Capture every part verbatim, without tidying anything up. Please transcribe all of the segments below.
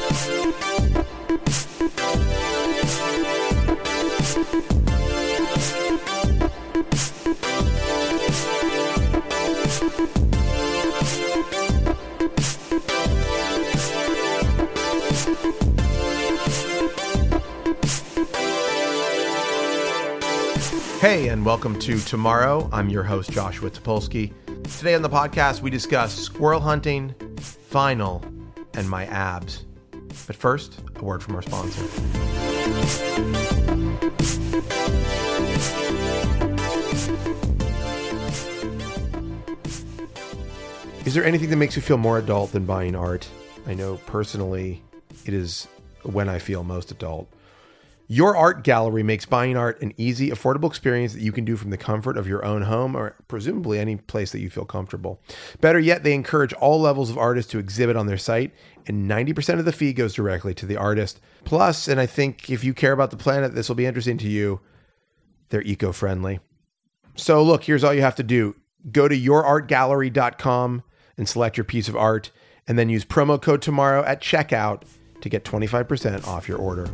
Hey, and welcome to Tomorrow. I'm your host, Joshua Topolsky. Today on the podcast, we discuss squirrel hunting, vinyl, and my abs. But first, a word from our sponsor. Is there anything that makes you feel more adult than buying art? I know personally, it is when I feel most adult. Your Art Gallery makes buying art an easy, affordable experience that you can do from the comfort of your own home or presumably any place that you feel comfortable. Better yet, they encourage all levels of artists to exhibit on their site, and ninety percent of the fee goes directly to the artist. Plus, and I think if you care about the planet, this will be interesting to you, they're eco-friendly. So look, here's all you have to do. Go to your art gallery dot com and select your piece of art, and then use promo code TOMORROW at checkout to get twenty-five percent off your order.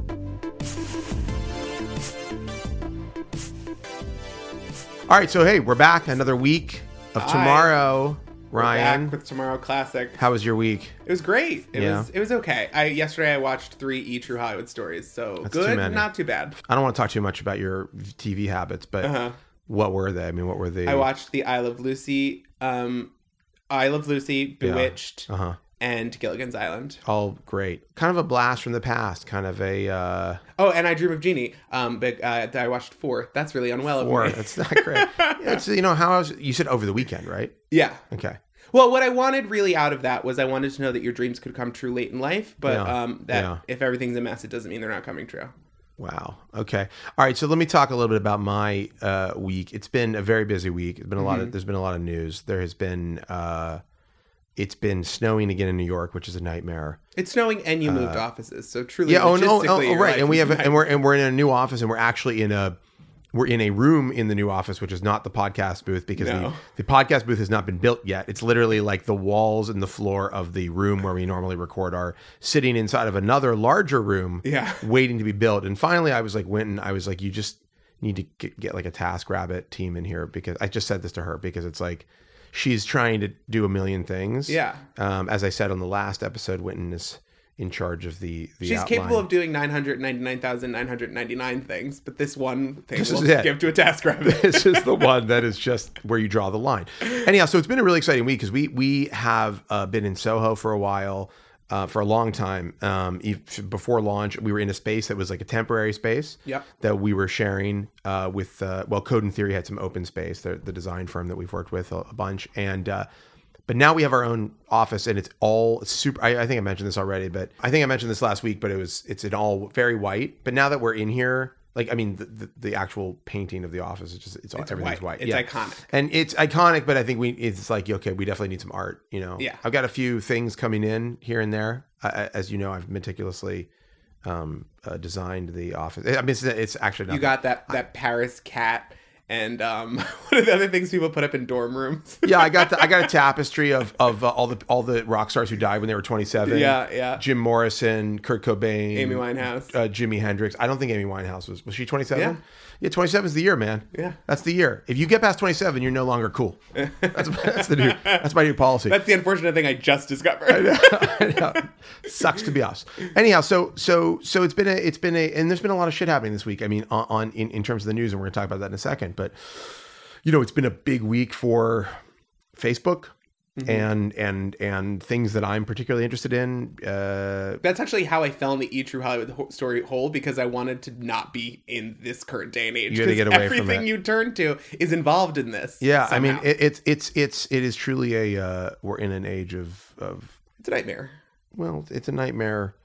All right, so hey, we're back. Another week of Hi. Tomorrow. Ryan, we're back with Tomorrow Classic. How was your week? It was great. It Yeah. was it was okay. I yesterday I watched three E! True Hollywood Stories, so That's too good, many. not too bad. I don't want to talk too much about your T V habits, but Uh-huh. what were they? I mean, what were they? I watched the I Love Lucy, um, I Love Lucy, Yeah. Bewitched, Uh-huh. and Gilligan's Island. All great. Kind of a blast from the past. Kind of a... Uh, Oh, and I Dream of Jeannie. Um, but uh, I watched four. That's really unwell of four. me. That's not great. Yeah, it's, you know, how I was... You said over the weekend, right? Yeah. Okay. Well, what I wanted really out of that was I wanted to know that your dreams could come true late in life, but Yeah. um, that Yeah. if everything's a mess, it doesn't mean they're not coming true. Wow. Okay. All right. So let me talk a little bit about my uh, week. It's been a very busy week. It's been a lot of. There's been a lot of news. There has been. Uh, it's been snowing again in New York, which is a nightmare. It's snowing and you moved offices, so truly, Uh, Yeah. Oh no. logistically, Oh, your right. life And we is have. A, and we're and we're in a new office, and we're actually in a. We're in a room in the new office, which is not the podcast booth because No. the, the podcast booth has not been built yet. It's literally like the walls and the floor of the room where we normally record are sitting inside of another larger room, Yeah. waiting to be built. And finally, I was like, Winton, I was like, you just need to get, get like a TaskRabbit team in here because I just said this to her because it's like she's trying to do a million things. Yeah. Um, as I said on the last episode, Winton is in charge of the, the She's outline. capable of doing nine hundred ninety-nine thousand nine hundred ninety-nine things, but this one thing This will is it. give to a TaskRabbit. This is the one that is just where you draw the line. Anyhow, so it's been a really exciting week because we we have uh, been in Soho for a while, uh, for a long time. Um, ev- before launch, we were in a space that was like a temporary space Yep. that we were sharing uh, with, uh, well, Code and Theory had some open space, the, the design firm that we've worked with a, a bunch. And uh, But now we have our own office and it's all super, I, I think I mentioned this already, but I think I mentioned this last week, but it was, it's in all very white. But now that we're in here, like, I mean, the, the, the actual painting of the office is just, it's, all, It's everything's white. white. It's Yeah. iconic. And it's iconic, but I think we, it's like, okay, we definitely need some art, you know? Yeah. I've got a few things coming in here and there. Uh, as you know, I've meticulously um, uh, designed the office. I mean, it's, it's actually not You got that that Paris cat and um, what are the other things people put up in dorm rooms? yeah, I got the, I got a tapestry of of uh, all the all the rock stars who died when they were twenty-seven. Yeah, yeah. Jim Morrison, Kurt Cobain, Amy Winehouse. uh, Jimi Hendrix. I don't think Amy Winehouse was was she twenty-seven? Yeah. Yeah, twenty-seven is the year, man. Yeah. That's the year. If you get past twenty-seven, you're no longer cool. That's that's the new that's my new policy. That's the unfortunate thing I just discovered. I know. Sucks to be us. Anyhow, so so so it's been a it's been a and there's been a lot of shit happening this week. I mean, on, on in, in terms of the news, and we're gonna talk about that in a second. But you know, it's been a big week for Facebook mm-hmm. and and and things that I'm particularly interested in. Uh, That's actually how I fell in the E! True Hollywood ho- story hole because I wanted to not be in this current day and age. You gotta get away from everything it. you turn to is involved in this. yeah, somehow. I mean, it, it's it's it's it is truly a uh, we're in an age of of It's a nightmare. well, it's a nightmare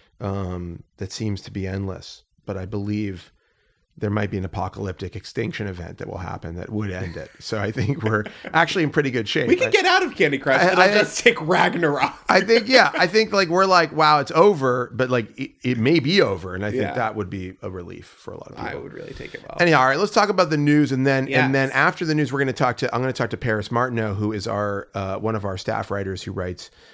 um, that seems to be endless. But I believe there might be an apocalyptic extinction event that will happen that would end it. So I think we're actually in pretty good shape. We can I, get out of Candy Crush. I- It'll I- just take Ragnarok. I think, yeah, I think like we're like, wow, it's over, but like it, it may be over. And I think Yeah. that would be a relief for a lot of people. I would really take it well. Anyhow, all right, let's talk about the news, and then Yes. and then after the news, we're going to talk to I'm going to talk to Paris Martineau, who is our uh, one of our staff writers who writes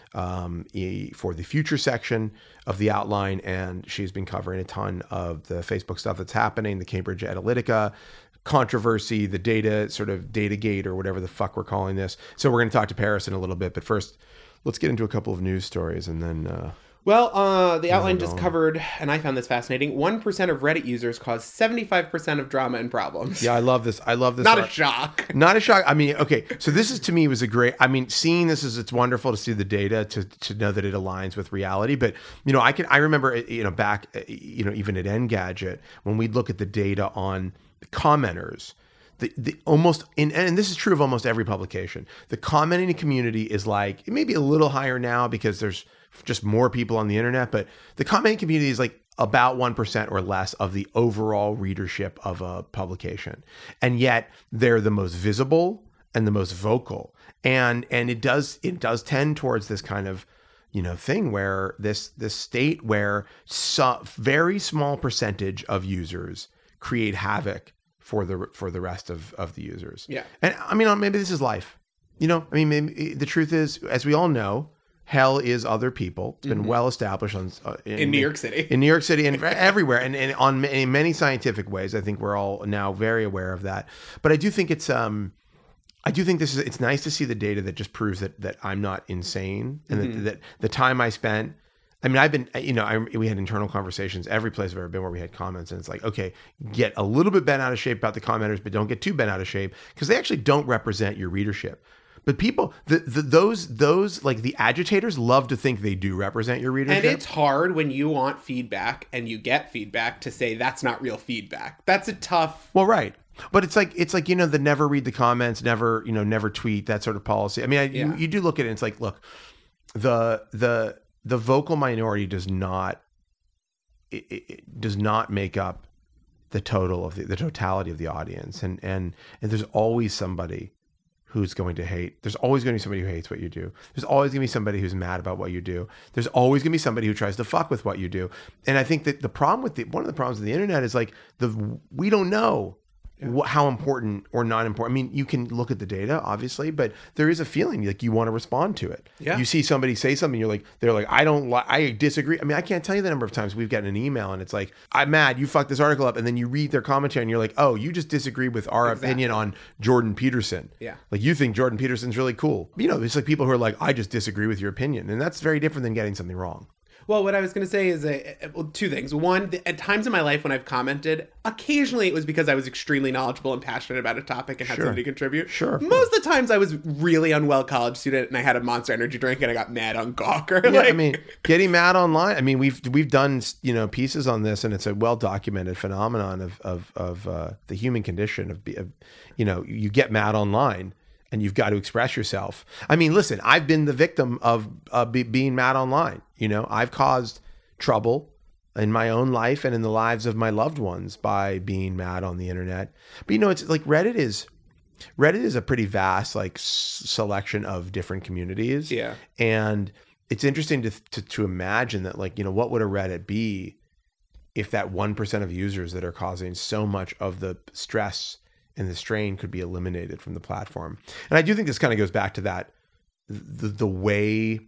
um, e- for the future section of the outline. And she's been covering a ton of the Facebook stuff that's happening, the Cambridge Analytica controversy, the data sort of data gate or whatever the fuck we're calling this. So we're going to talk to Paris in a little bit, but first let's get into a couple of news stories and then, uh, Well, uh, the outline just covered, and I found this fascinating, one percent of Reddit users cause seventy-five percent of drama and problems. Yeah, I love this. I love this. Not a shock. Not a shock. I mean, okay, so this is, to me, was a great, I mean, seeing this is, it's wonderful to see the data, to to know that it aligns with reality. But, you know, I can, I remember, you know, back, you know, even at Engadget, when we'd look at the data on commenters, The, the almost in, and this is true of almost every publication, the commenting community is like, it may be a little higher now because there's just more people on the internet, but the commenting community is like about one percent or less of the overall readership of a publication. And yet they're the most visible and the most vocal. And, and it does, it does tend towards this kind of, you know, thing where this, this state where so, very small percentage of users create havoc for the for the rest of, of the users. Yeah. And I mean, maybe this is life. You know, I mean, maybe, the truth is, as we all know, hell is other people. It's been mm-hmm. well established on, uh, in, in New York City. In New York City and everywhere. And, and on in many scientific ways, I think we're all now very aware of that. But I do think it's, um, I do think this is, it's nice to see the data that just proves that that I'm not insane. And mm-hmm. that, that the time I spent, I mean, I've been, you know, I, we had internal conversations every place I've ever been where we had comments, and it's like, okay, get a little bit bent out of shape about the commenters, but don't get too bent out of shape because they actually don't represent your readership. But people, the, the, those, those like the agitators love to think they do represent your readership. And it's hard when you want feedback and you get feedback to say that's not real feedback. That's a tough. Well, right. But it's like, it's like, you know, the never read the comments, never, you know, never tweet, that sort of policy. I mean, I, yeah. you, you do look at it and it's like, look, the, the, the vocal minority does not it, it does not make up the total of the, the totality of the audience, and and and there's always somebody who's going to hate. There's always going to be somebody who hates what you do. There's always going to be somebody who's mad about what you do. There's always going to be somebody who tries to fuck with what you do. And I think that the problem with the one of the problems with the internet is like the we don't know. Yeah. How important or not important. I mean, you can look at the data, obviously, but there is a feeling like you want to respond to it. Yeah. You see somebody say something, you're like, they're like, I don't like, I disagree. I mean, I can't tell you the number of times we've gotten an email and it's like, I'm mad, you fucked this article up. And then you read their commentary and you're like, oh, you just disagree with our exactly. opinion on Jordan Peterson. Yeah. Like you think Jordan Peterson's really cool. You know, it's like people who are like, I just disagree with your opinion. And that's very different than getting something wrong. Well, what I was going to say is a, well, two things. One, at times in my life when I've commented, occasionally it was because I was extremely knowledgeable and passionate about a topic and had sure. something to contribute. Sure. Most of the times I was really unwell college student and I had a Monster Energy drink and I got mad on Gawker. Yeah, like, I mean, getting mad online. I mean, we've we've done you know pieces on this, and it's a well documented phenomenon of of of uh, the human condition of, of you know you get mad online. And you've got to express yourself. I mean, listen, I've been the victim of uh, be, being mad online. You know, I've caused trouble in my own life and in the lives of my loved ones by being mad on the internet. But, you know, it's like Reddit is, Reddit is a pretty vast, like, s- selection of different communities. Yeah. And it's interesting to, to, to imagine that, like, you know, what would a Reddit be if that one percent of users that are causing so much of the stress and the strain could be eliminated from the platform. And I do think this kind of goes back to that, the, the way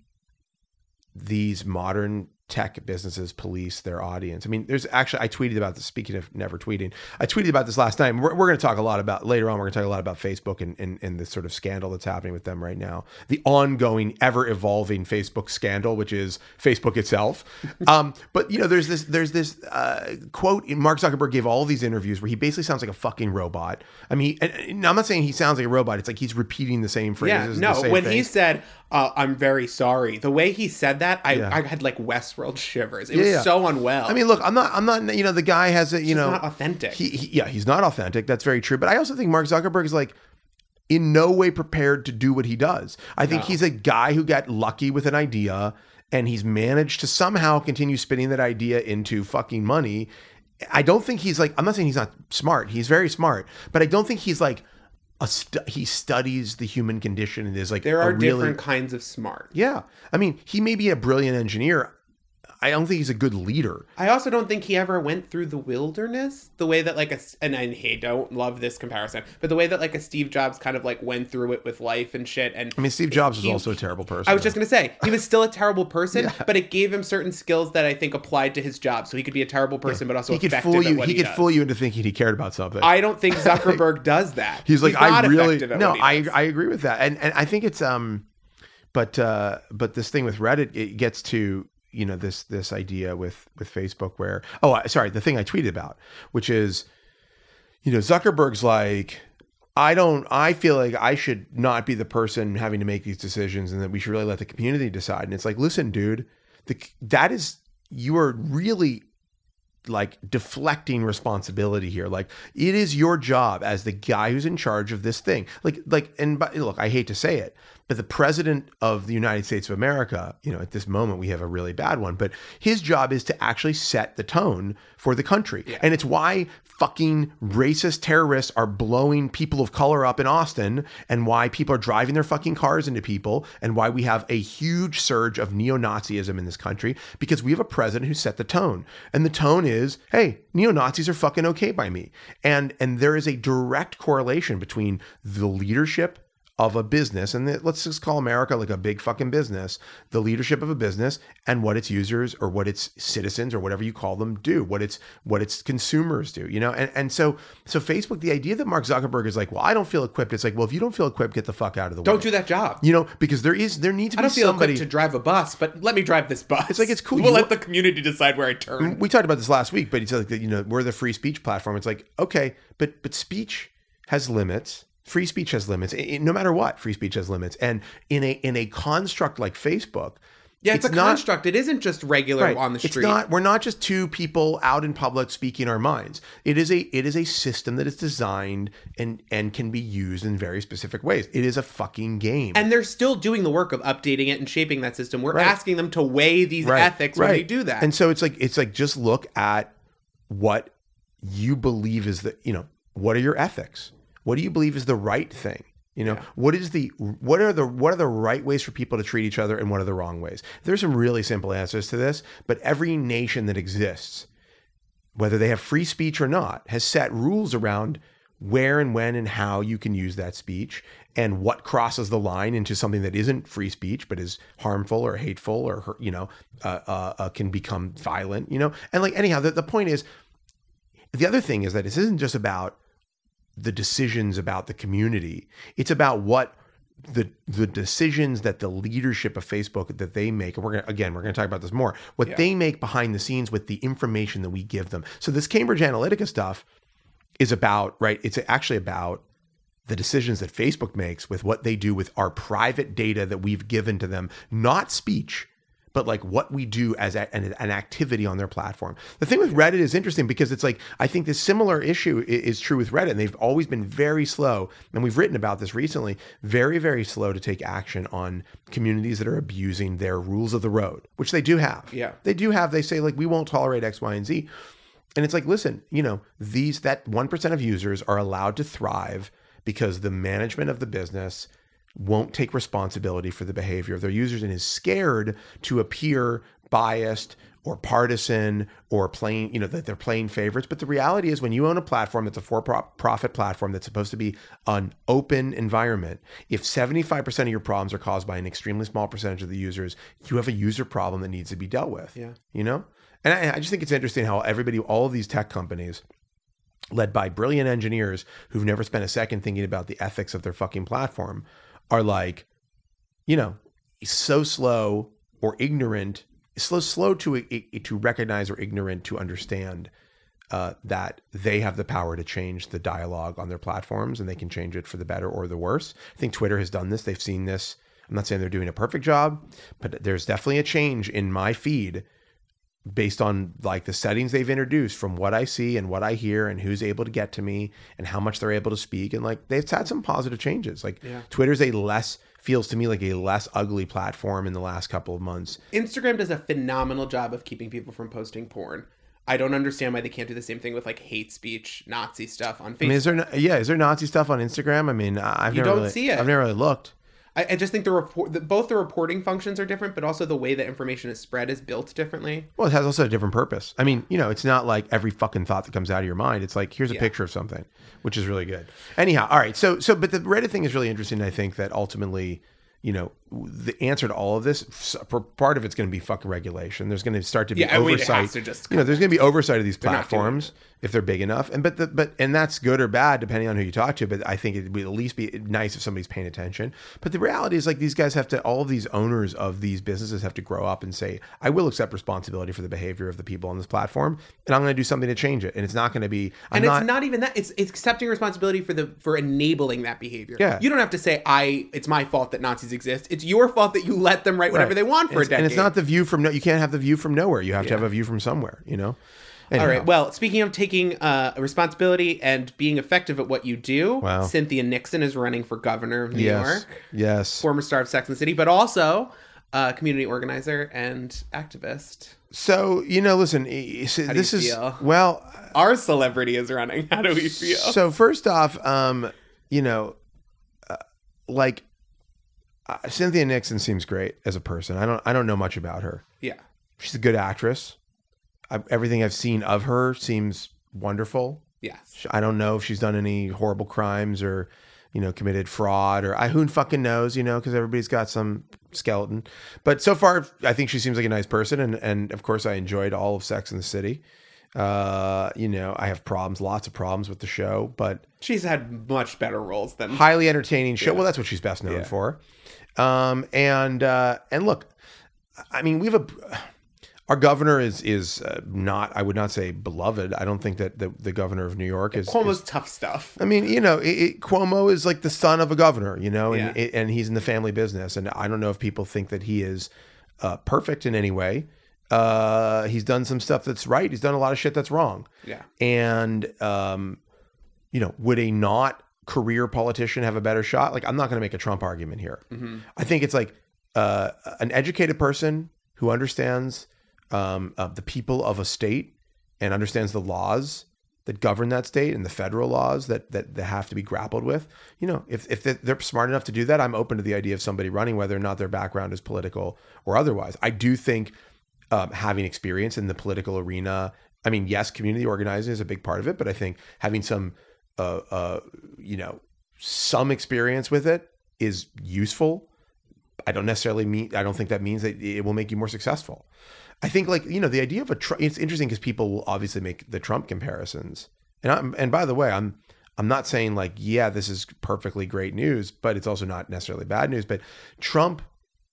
these modern tech businesses police their audience. I mean, there's actually, I tweeted about this, speaking of never tweeting, I tweeted about this last night. We're, we're going to talk a lot about, later on, we're going to talk a lot about Facebook and, and, and the sort of scandal that's happening with them right now. The ongoing, ever-evolving Facebook scandal, which is Facebook itself. um, but, you know, there's this there's this uh, quote, Mark Zuckerberg gave all these interviews where he basically sounds like a fucking robot. I mean, he, and, and I'm not saying he sounds like a robot. It's like he's repeating the same phrases. Yeah, no, the same when thing. he said, uh, I'm very sorry, the way he said that, I, Yeah. I had like Westworld shivers. It Yeah, was yeah. so unwell. I mean, look, I'm not, I'm not, you know, the guy has a, you It's know, not authentic. He, he, yeah, he's not authentic. That's very true. But I also think Mark Zuckerberg is like in no way prepared to do what he does. I think No. he's a guy who got lucky with an idea and he's managed to somehow continue spinning that idea into fucking money. I don't think he's like, I'm not saying he's not smart. He's very smart, but I don't think he's like, a stu- he studies the human condition and is like, there a are really, different kinds of smart. yeah. I mean, he may be a brilliant engineer. I don't think he's a good leader. I also don't think he ever went through the wilderness the way that like a, and I hey, don't love this comparison, but the way that like a Steve Jobs kind of like went through it with life and shit. And I mean, Steve Jobs he, was also a terrible person. I was just going to say, he was still a terrible person, yeah. but it gave him certain skills that I think applied to his job. So he could be a terrible person, yeah. but also he could effective fool you. at what he, he could does. fool you into thinking he cared about something. I don't think Zuckerberg does that. He's like, He's not I really, effective at no, what he I, does. I agree with that. And, and I think it's, um, but, uh, but this thing with Reddit, it gets to, you know, this, this idea with, with Facebook where, oh, I, sorry, the thing I tweeted about, which is, you know, Zuckerberg's like, I don't, I feel like I should not be the person having to make these decisions and that we should really let the community decide. And it's like, listen, dude, the, that is, you are really like deflecting responsibility here. Like it is your job as the guy who's in charge of this thing. Like, like, and but look, I hate to say it, but the president of the United States of America, you know, at this moment we have a really bad one, but his job is to actually set the tone for the country. Yeah. And it's why fucking racist terrorists are blowing people of color up in Austin and why people are driving their fucking cars into people and why we have a huge surge of neo-Nazism in this country because we have a president who set the tone. And the tone is, hey, neo-Nazis are fucking okay by me. And, and there is a direct correlation between the leadership of a business, and the, let's just call America like a big fucking business, the leadership of a business and what its users or what its citizens or whatever you call them do, what its what its consumers do, you know? And and so so Facebook, the idea that Mark Zuckerberg is like, well, I don't feel equipped. It's like, well, if you don't feel equipped, get the fuck out of the way. Don't do that job. You know, because there is there needs to I be don't feel somebody equipped to drive a bus, but let me drive this bus. It's like, it's cool. We'll You let want- the community decide where I turn. We talked about this last week, but it's like, you know, we're the free speech platform. It's like, okay, but but speech has limits. Free speech has limits. It, it, no matter what, free speech has limits. And in a in a construct like Facebook, yeah, it's, it's a not, construct. It isn't just regular right, on the street. It's not. We're not just two people out in public speaking our minds. It is a it is a system that is designed and and can be used in very specific ways. It is a fucking game. And they're still doing the work of updating it and shaping that system. We're right. asking them to weigh these right. ethics right. when they do that. And so it's like it's like just look at what you believe is the, you know, what are your ethics? What do you believe is the right thing? You know, yeah. what is the what are the what are the right ways for people to treat each other and what are the wrong ways? There's some really simple answers to this, but every nation that exists, whether they have free speech or not, has set rules around where and when and how you can use that speech and what crosses the line into something that isn't free speech but is harmful or hateful or, you know, uh, uh, uh, can become violent, you know? And like, anyhow, the, the point is, the other thing is that this isn't just about the decisions about the community. It's about what the the decisions that the leadership of Facebook that they make, and we're gonna again we're gonna talk about this more, what yeah. they make behind the scenes with the information that we give them. So this Cambridge Analytica stuff is about, right, it's actually about the decisions that Facebook makes with what they do with our private data that we've given to them, not speech, but like what we do as a, an, an activity on their platform. The thing with Reddit is interesting because it's like, I think this similar issue is, is true with Reddit, and they've always been very slow, and we've written about this recently, very, very slow to take action on communities that are abusing their rules of the road, which they do have. Yeah. They do have, they say like, we won't tolerate X, Y, and Z. And it's like, listen, you know, these, that one percent of users are allowed to thrive because the management of the business won't take responsibility for the behavior of their users and is scared to appear biased or partisan or playing, you know, that they're playing favorites. But the reality is when you own a platform that's a for-profit platform that's supposed to be an open environment, if seventy-five percent of your problems are caused by an extremely small percentage of the users, you have a user problem that needs to be dealt with. Yeah. You know? And I, I just think it's interesting how everybody, all of these tech companies, led by brilliant engineers who've never spent a second thinking about the ethics of their fucking platform, are like, you know, so slow or ignorant, slow, slow to to recognize or ignorant to understand uh, that they have the power to change the dialogue on their platforms, and they can change it for the better or the worse. I think Twitter has done this. They've seen this. I'm not saying they're doing a perfect job, but there's definitely a change in my feed based on like the settings they've introduced from what I see and what I hear and who's able to get to me and how much they're able to speak. And like, they've had some positive changes. Like yeah. Twitter's a less, feels to me like a less ugly platform in the last couple of months. Instagram does a phenomenal job of keeping people from posting porn. I don't understand why they can't do the same thing with like hate speech, Nazi stuff on Facebook. I mean, is there, yeah, is there Nazi stuff on Instagram? I mean, I've you never don't really, see it. I've never really looked. I, I just think the report, the, both the reporting functions are different, but also the way that information is spread is built differently. Well, it has also a different purpose. I mean, you know, it's not like every fucking thought that comes out of your mind. It's like, here's a Yeah. picture of something, which is really good. Anyhow, all right. So, so, but the Reddit thing is really interesting. I think that ultimately, you know, the answer to all of this, for part of it's going to be fucking regulation. There's going to start to be Yeah, I mean, it oversight. has to just you know, there's going to be oversight of these They're not doing platforms if they're big enough. And but the but and that's good or bad depending on who you talk to. But I think it would at least be nice if somebody's paying attention. But the reality is, like, these guys have to, all of these owners of these businesses have to grow up and say, I will accept responsibility for the behavior of the people on this platform, and I'm going to do something to change it. And it's not going to be. I'm And not, it's not even that. It's it's accepting responsibility for the for enabling that behavior. Yeah. You don't have to say, I it's my fault that Nazis exist. It's your fault that you let them write whatever Right. they want for and a decade. And it's not the view from no. You can't have the view from nowhere. You have to Yeah. have a view from somewhere. You know. All Anyhow. right. Well, speaking of taking uh, responsibility and being effective at what you do, Wow. Cynthia Nixon is running for governor of New Yes. York, Yes. former star of Sex and the City, but also a community organizer and activist. So, you know, listen, e- so How do this you is feel? well. Our celebrity is running. How do we feel? So first off, um, you know, uh, like uh, Cynthia Nixon seems great as a person. I don't. I don't know much about her. Yeah. She's a good actress. I, everything I've seen of her seems wonderful. Yes. I don't know if she's done any horrible crimes or, you know, committed fraud or I who fucking knows, you know, because everybody's got some skeleton. But so far, I think she seems like a nice person. And, and of course, I enjoyed all of Sex and the City. Uh, you know, I have problems, lots of problems with the show, but She's had much better roles than. highly entertaining show. Yeah. Well, that's what she's best known Yeah. for. Um, and uh, and look, I mean, we have a. Our governor is is uh, not. I would not say beloved. I don't think that the, the governor of New York is. Cuomo's is- tough stuff. I mean, you know, it, it, Cuomo is like the son of a governor, you know, and Yeah. it, and he's in the family business. And I don't know if people think that he is uh, perfect in any way. Uh, he's done some stuff that's right. He's done a lot of shit that's wrong. Yeah. And um, you know, would a not career politician have a better shot? Like, I'm not going to make a Trump argument here. Mm-hmm. I think it's like uh, an educated person who understands um, uh, the people of a state and understands the laws that govern that state and the federal laws that that, that have to be grappled with. You know, if if they're smart enough to do that, I'm open to the idea of somebody running, whether or not their background is political or otherwise. I do think um, having experience in the political arena, I mean, yes, community organizing is a big part of it, but I think having some, uh, uh, you know, some experience with it is useful. I don't necessarily mean, I don't think that means that it will make you more successful. I think, like, you know, the idea of a Trump, it's interesting because people will obviously make the Trump comparisons. And I'm, and by the way, I'm, I'm not saying like, yeah, this is perfectly great news, but it's also not necessarily bad news. But Trump,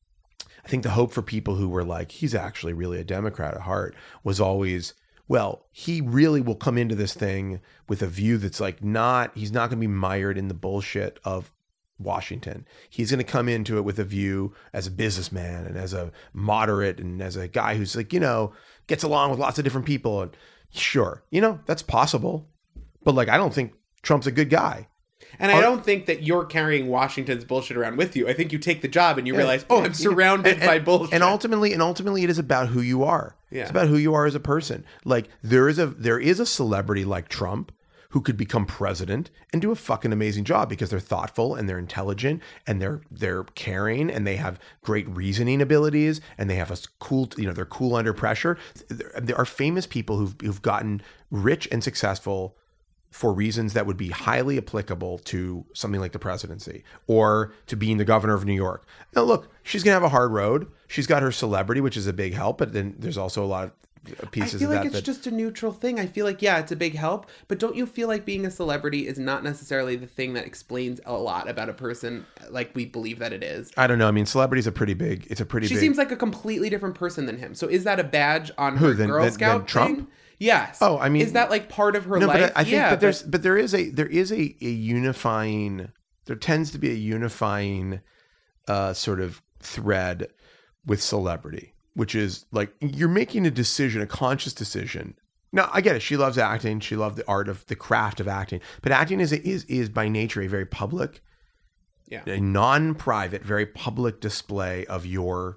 I think the hope for people who were like, he's actually really a Democrat at heart, was always, well, he really will come into this thing with a view that's like not, he's not going to be mired in the bullshit of Washington. He's going to come into it with a view as a businessman and as a moderate and as a guy who's like, you know, gets along with lots of different people. And sure, you know, that's possible. But like, I don't think Trump's a good guy. And I don't think that you're carrying Washington's bullshit around with you. I think you take the job and you realize, oh, I'm surrounded And- and- by bullshit. And ultimately, and ultimately, it is about who you are. Yeah. It's about who you are as a person. Like there is a there is a celebrity like Trump who could become president and do a fucking amazing job because they're thoughtful and they're intelligent and they're they're caring and they have great reasoning abilities and they have a cool, you know, they're cool under pressure. There, there are famous people who've who've gotten rich and successful for reasons that would be highly applicable to something like the presidency or to being the governor of New York. Now, look, she's going to have a hard road. She's got her celebrity, which is a big help, but then there's also a lot of pieces I feel of like that. it's that just a neutral thing. I feel like, yeah, it's a big help, but don't you feel like being a celebrity is not necessarily the thing that explains a lot about a person like we believe that it is? I don't know. I mean, celebrity's a pretty big, it's a pretty She big. seems like a completely different person than him. So is that a badge on Who, her than- Girl than- Scout than Trump? thing? Yes. Oh, I mean- is that like part of her no, life? but I, I think, yeah, but there's, but there is a, there is a, a unifying, there tends to be a unifying uh, sort of thread with celebrity, which is like you're making a decision, a conscious decision. Now, I get it. She loves acting. She loved the art of the craft of acting, but acting is is is by nature a very public, yeah. a non-private, very public display of your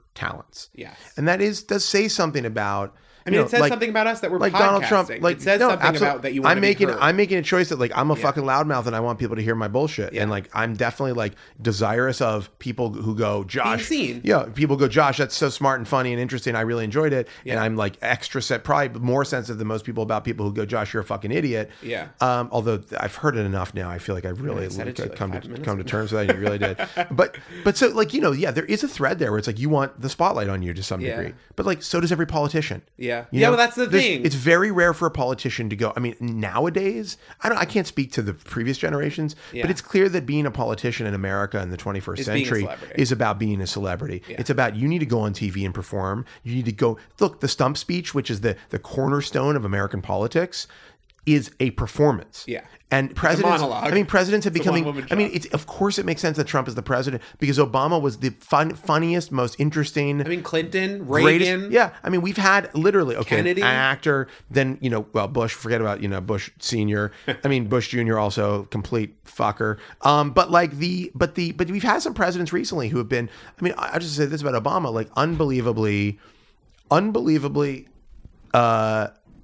talents. Yes. And that is does say something about. I mean, you know, it says like, something about us that we're like podcasting. Donald Trump. Like it says no, something absolutely. about that you want I'm to making be heard. I'm making a choice that like I'm a Yeah. fucking loudmouth and I want people to hear my bullshit. Yeah. And like I'm definitely like desirous of people who go, Josh. Being seen. Yeah, people go, Josh, that's so smart and funny and interesting. I really enjoyed it. Yeah. And I'm like extra set, probably more sensitive than most people about people who go, Josh, you're a fucking idiot. Yeah. Um, although I've heard it enough now, I feel like I've really I said it to you like come five to minutes come to ago. terms with that. You really did. But but so like you know yeah, there is a thread there where it's like you want the spotlight on you to some Yeah. degree. But like so does every politician. Yeah. You Yeah, know, well, that's the there's- thing. It's very rare for a politician to go. I mean, nowadays, I don't. I can't speak to the previous generations, Yeah. but it's clear that being a politician in America in the twenty-first Is being a century celebrity. is about being a celebrity. Yeah. It's about you need to go on T V and perform. You need to go look. The stump speech, which is the the cornerstone of American politics, is a performance. Yeah. And presidents, monologue. I mean, presidents have It's a becoming. one-woman I mean, show. it's of course it makes sense that Trump is the president because Obama was the fun, funniest, most interesting. I mean, Clinton, Greatest- Reagan. yeah, I mean, we've had literally okay, Kennedy. an actor, then you know, well, Bush. Forget about you know Bush Senior. I mean, Bush Junior also complete fucker. Um, but like the, but the, but we've had some presidents recently who have been. I mean, I I just say this about Obama, like unbelievably, unbelievably, uh,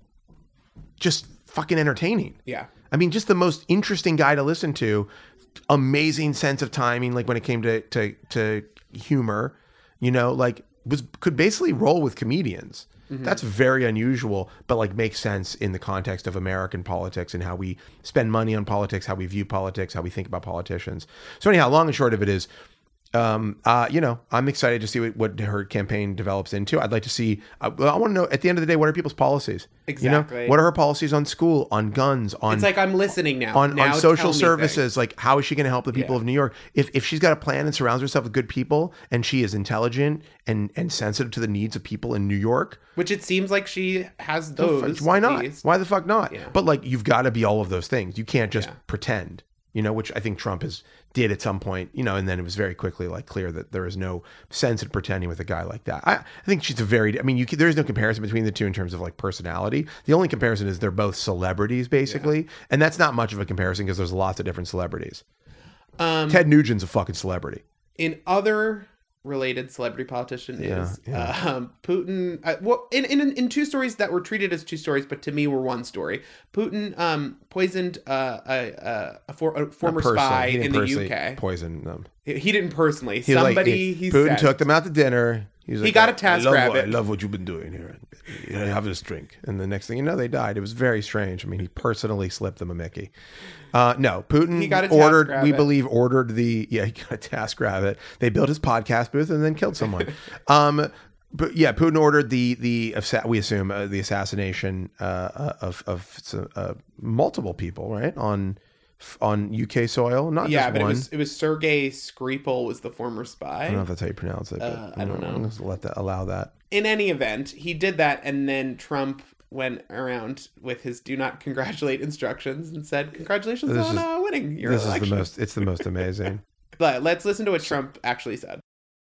just fucking entertaining. Yeah. I mean, just the most interesting guy to listen to. Amazing sense of timing, like when it came to to to humor, you know, like was could basically roll with comedians. Mm-hmm. That's very unusual, but like makes sense in the context of American politics and how we spend money on politics, how we view politics, how we think about politicians. So anyhow, long and short of it is, um, uh, you know, I'm excited to see what, what her campaign develops into. I'd like to see. Uh, well, I want to know at the end of the day, what are people's policies? Exactly. You know, what are her policies on school, on guns, on It's like I'm listening now. on, Now on social tell me services? things. Like, how is she going to help the people Yeah. of New York? If if she's got a plan and surrounds herself with good people, and she is intelligent and and sensitive to the needs of people in New York, Which it seems like she has those. why at not? least. Why the fuck not? Yeah. But like, you've got to be all of those things. You can't just Yeah. pretend. You know, which I think Trump has did at some point. You know, and then it was very quickly like clear that there is no sense in pretending with a guy like that. I, I think she's a very. I mean, you can, there is no comparison between the two in terms of like personality. The only comparison is they're both celebrities, basically, and that's not much of a comparison because there's lots of different celebrities. Um, Ted Nugent's a fucking celebrity. in other related celebrity politician Yeah, is yeah. Uh, um, Putin. Uh, well, in, in in two stories that were treated as two stories, but to me were one story. Putin um, poisoned uh, a, a, a, for, a former Personally, spy he didn't in the personally U K. Poison them. He, he didn't personally. He was like- Somebody he- he, Putin said. took them out to dinner. He, was He like, got a I- task I love, rabbit. what- I love what you've been doing here. You know, have this drink. And the next thing you know, they died. It was very strange. I mean, he personally slipped them a Mickey. Uh, no, Putin He got a ordered, task we rabbit. believe, ordered the, yeah, he got a task rabbit. They built his podcast booth and then killed someone. um, but yeah, Putin ordered the, the assa- we assume, uh, the assassination uh, of, of uh, multiple people, right? On on U K soil, not Yeah, just but one. it was it was Sergei Skripal was the former I spy. don't know if that's how you pronounce it, but Uh, I don't know. I'm just let that allow that. In any event, he did that, and then Trump went around with his "do not congratulate" instructions and said, "Congratulations This on is- uh, winning your This election." is the most. It's the most amazing. But let's listen to what Trump actually said.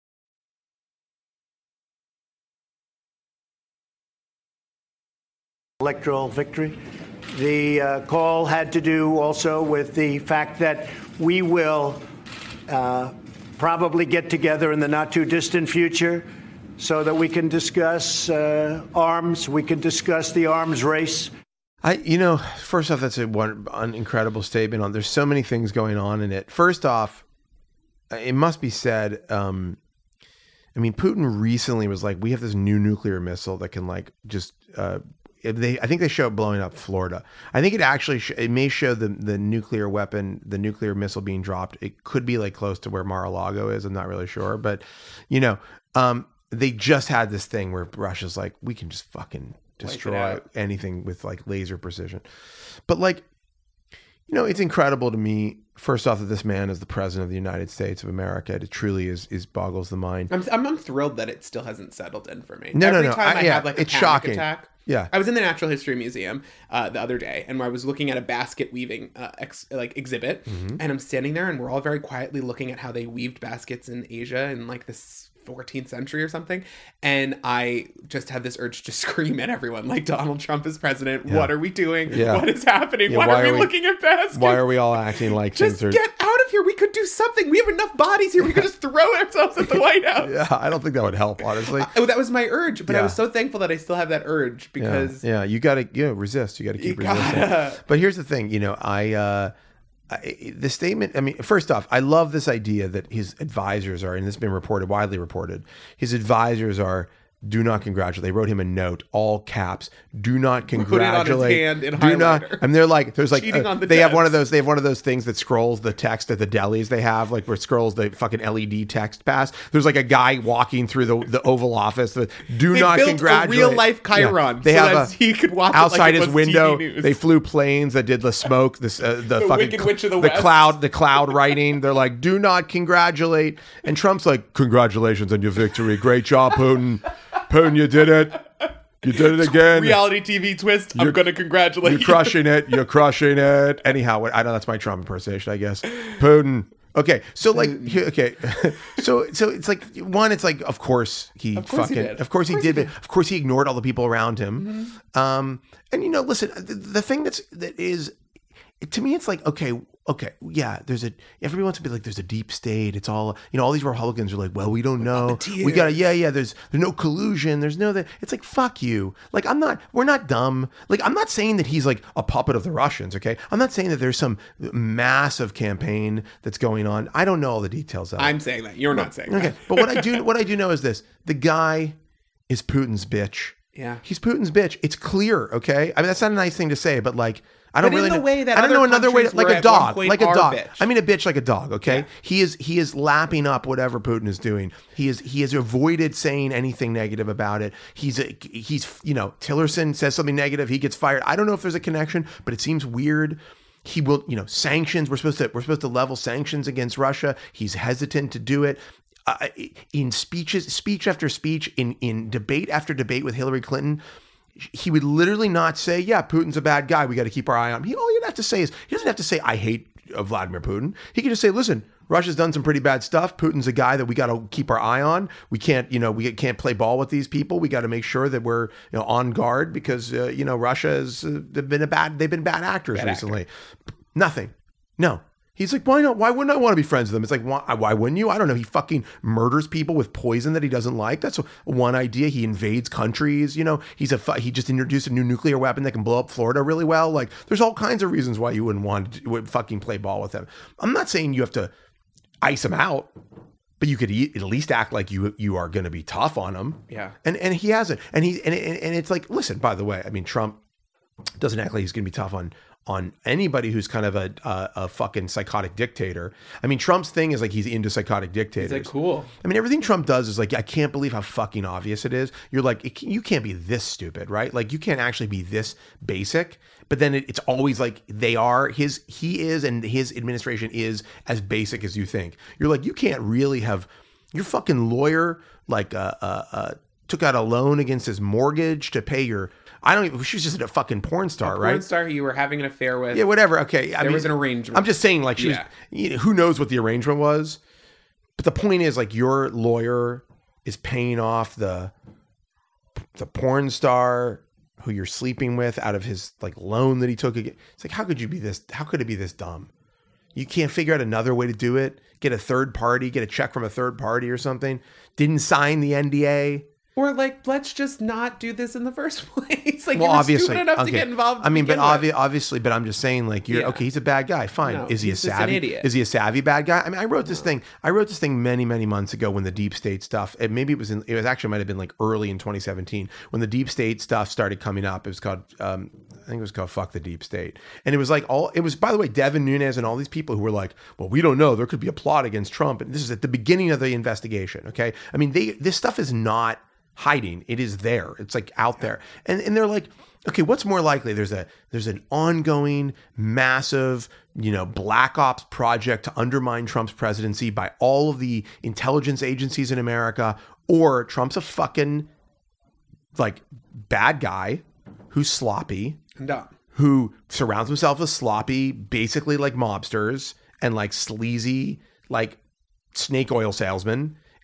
Electoral victory. The uh, call had to do also with the fact that we will uh, probably get together in the not too distant future so that we can discuss uh, arms, we can discuss the arms race. I, you know, first off, that's a one an incredible statement. On there's so many things going on in it. First off, it must be said. Um, I mean, Putin recently was like, "We have this new nuclear missile that can like just." Uh, they, I think they show it blowing up Florida. I think it actually sh- it may show the the nuclear weapon, the nuclear missile being dropped. It could be like close to where Mar-a-Lago is. I'm not really sure, but you know, um, they just had this thing where Russia's like, we can just fucking destroy out. anything with like laser precision. But like, you know, it's incredible to me. First off, that this man is the president of the United States of America. It truly is is boggles the mind. I'm, I'm I'm thrilled that it still hasn't settled in for me. No, no, Every no. time I, I- yeah, have like a it's panic shocking. attack. Yeah. I was in the Natural History Museum uh, the other day, and I was looking at a basket weaving uh, ex- like exhibit, Mm-hmm. and I'm standing there, and we're all very quietly looking at how they weaved baskets in Asia in like this fourteenth century or something. And I just had this urge to scream at everyone, like, Donald Trump is president. Yeah. What are we doing? Yeah. What is happening? Yeah, why, why are we, are we- looking at baskets? Why are we all acting like Just things are... get out of here. We could do something. We have enough bodies here. We could just throw ourselves at the White House. Yeah, I don't think that would help, honestly. Oh, that was my urge, but Yeah. I was so thankful that I still have that urge Yeah, because yeah, you got to you know, resist. You got to keep You resisting. gotta- But here's the thing, you know, I, uh, I the statement. I mean, first off, I love this idea that his advisors are, and this has been reported, widely reported. His advisors are. Do not congratulate. They wrote him a note, all caps. Do not Put it on his congratulate. hand in Do not. highlighter. And they're like, there's like, Cheating uh, on the they have one of test. those. They have one of those things that scrolls the text at the delis. They have like where it scrolls the fucking L E D text pass. There's like a guy walking through the the Oval Office. That, do They not built a congratulate. real-life Chiron They so have that a, he could watch it like outside it his was window. T V news. They flew planes that did the smoke. This uh, the, The fucking Wicked Witch of the the West. cloud the cloud writing. They're like, do not congratulate. And Trump's like, congratulations on your victory. Great job, Putin. Putin, you did it. You did it again. Reality T V twist. I'm You're- going to congratulate You're you. crushing it. You're crushing it. Anyhow, I know that's my Trump impersonation, I guess. Putin. Okay, so like, here- okay, so so it's like one. It's like, of course he Of course he fucking, did. of course he Of course did, he but of course he ignored all the people around him. Um, and you know, listen, the, the thing that's that is, to me, it's like, okay, okay, yeah, there's a, everybody wants to be like, there's a deep state. It's all, you know, all these Republicans are like, well, we don't know. We got to, yeah, yeah, there's, there's no collusion. There's no that. It's like, fuck you. Like, I'm not, we're not dumb. Like, I'm not saying that he's like a puppet of the Russians, okay? I'm not saying that there's some massive campaign that's going on. I don't know all the details of it. I'm saying that. You're not saying Okay, that. but what I do, what I do know is this: the guy is Putin's bitch. Yeah. He's Putin's bitch. It's clear, okay? I mean, that's not a nice thing to say, but like, I don't But in really the know. way that I don't other know another way, to, countries like were a at one dog, point like a are dog. bitch. I mean, a bitch like a dog, okay? Yeah. He is he is lapping up whatever Putin is doing. He is he has avoided saying anything negative about it. He's a, he's you know, Tillerson says something negative, he gets fired. I don't know if there's a connection, but it seems weird. He will, you know, sanctions. We're supposed to we're supposed to level sanctions against Russia. He's hesitant to do it. Uh, in speeches, speech after speech, in in debate after debate with Hillary Clinton, he would literally not say, yeah, Putin's a bad guy. We got to keep our eye on him. He, all he'd have to say is, he doesn't have to say, I hate uh, Vladimir Putin. He can just say, listen, Russia's done some pretty bad stuff. Putin's a guy that we got to keep our eye on. We can't, you know, we can't play ball with these people. We got to make sure that we're, you know, on guard because, uh, you know, Russia has uh, they've been a bad, they've been bad actors Bad recently. Nothing. No. He's like, why not? Why wouldn't I want to be friends with them? It's like, why, why wouldn't you? I don't know. He fucking murders people with poison that he doesn't like. That's one idea. He invades countries. You know, he's a fu- he just introduced a new nuclear weapon that can blow up Florida really well. Like, there's all kinds of reasons why you wouldn't want to would fucking play ball with him. I'm not saying you have to ice him out, but you could e- at least act like you you are going to be tough on him. Yeah. And and he hasn't. And he and and, and it's like, listen. By the way, I mean, Trump doesn't act like he's going to be tough on. on anybody who's kind of a, a a fucking psychotic dictator. I mean, Trump's thing is like he's into psychotic dictators. He's like, cool. I mean, everything Trump does is like, I can't believe how fucking obvious it is. You're like, it, you can't be this stupid, right? Like, you can't actually be this basic. But then it, it's always like they are. His he is and his administration is as basic as you think. You're like, you can't really have your fucking lawyer like uh uh, uh took out a loan against his mortgage to pay your. I don't even. She was just a fucking porn star, Porn right? star you were having an affair with. Yeah, whatever. Okay, I There mean, was an arrangement. I'm just saying, like, she Yeah. was. You know, who knows what the arrangement was? But the point is, like, your lawyer is paying off the the porn star who you're sleeping with out of his like loan that he took. It's like, how could you be this? How could it be this dumb? You can't figure out another way to do it. Get a third party. Get a check from a third party or something. Didn't sign the N D A. Or like, let's just not do this in the first place. Like, Well, you were obviously, stupid enough okay. to get involved. I mean, but to begin with. obvi- obviously, but I'm just saying, like, you're Yeah. okay. He's a bad guy. Fine. No, is he a he's just an savvy? idiot. Is he a savvy bad guy? I mean, I wrote this thing. I wrote this thing many, many months ago when the deep state stuff. It, maybe it was in. It was actually might have been like early in twenty seventeen when the deep state stuff started coming up. It was called. Um, I think it was called "Fuck the Deep State," and it was like all. It was, by the way, Devin Nunes and all these people who were like, "Well, we don't know. There could be a plot against Trump," and this is at the beginning of the investigation. Okay, I mean, they this stuff is not hiding. It is there. It's like out there. And and they're like, okay, what's more likely? There's a there's an ongoing massive, you know, black ops project to undermine Trump's presidency by all of the intelligence agencies in America, or Trump's a fucking like bad guy who's sloppy, Dumb. who surrounds himself with sloppy, basically like mobsters and like sleazy, like snake oil salesmen.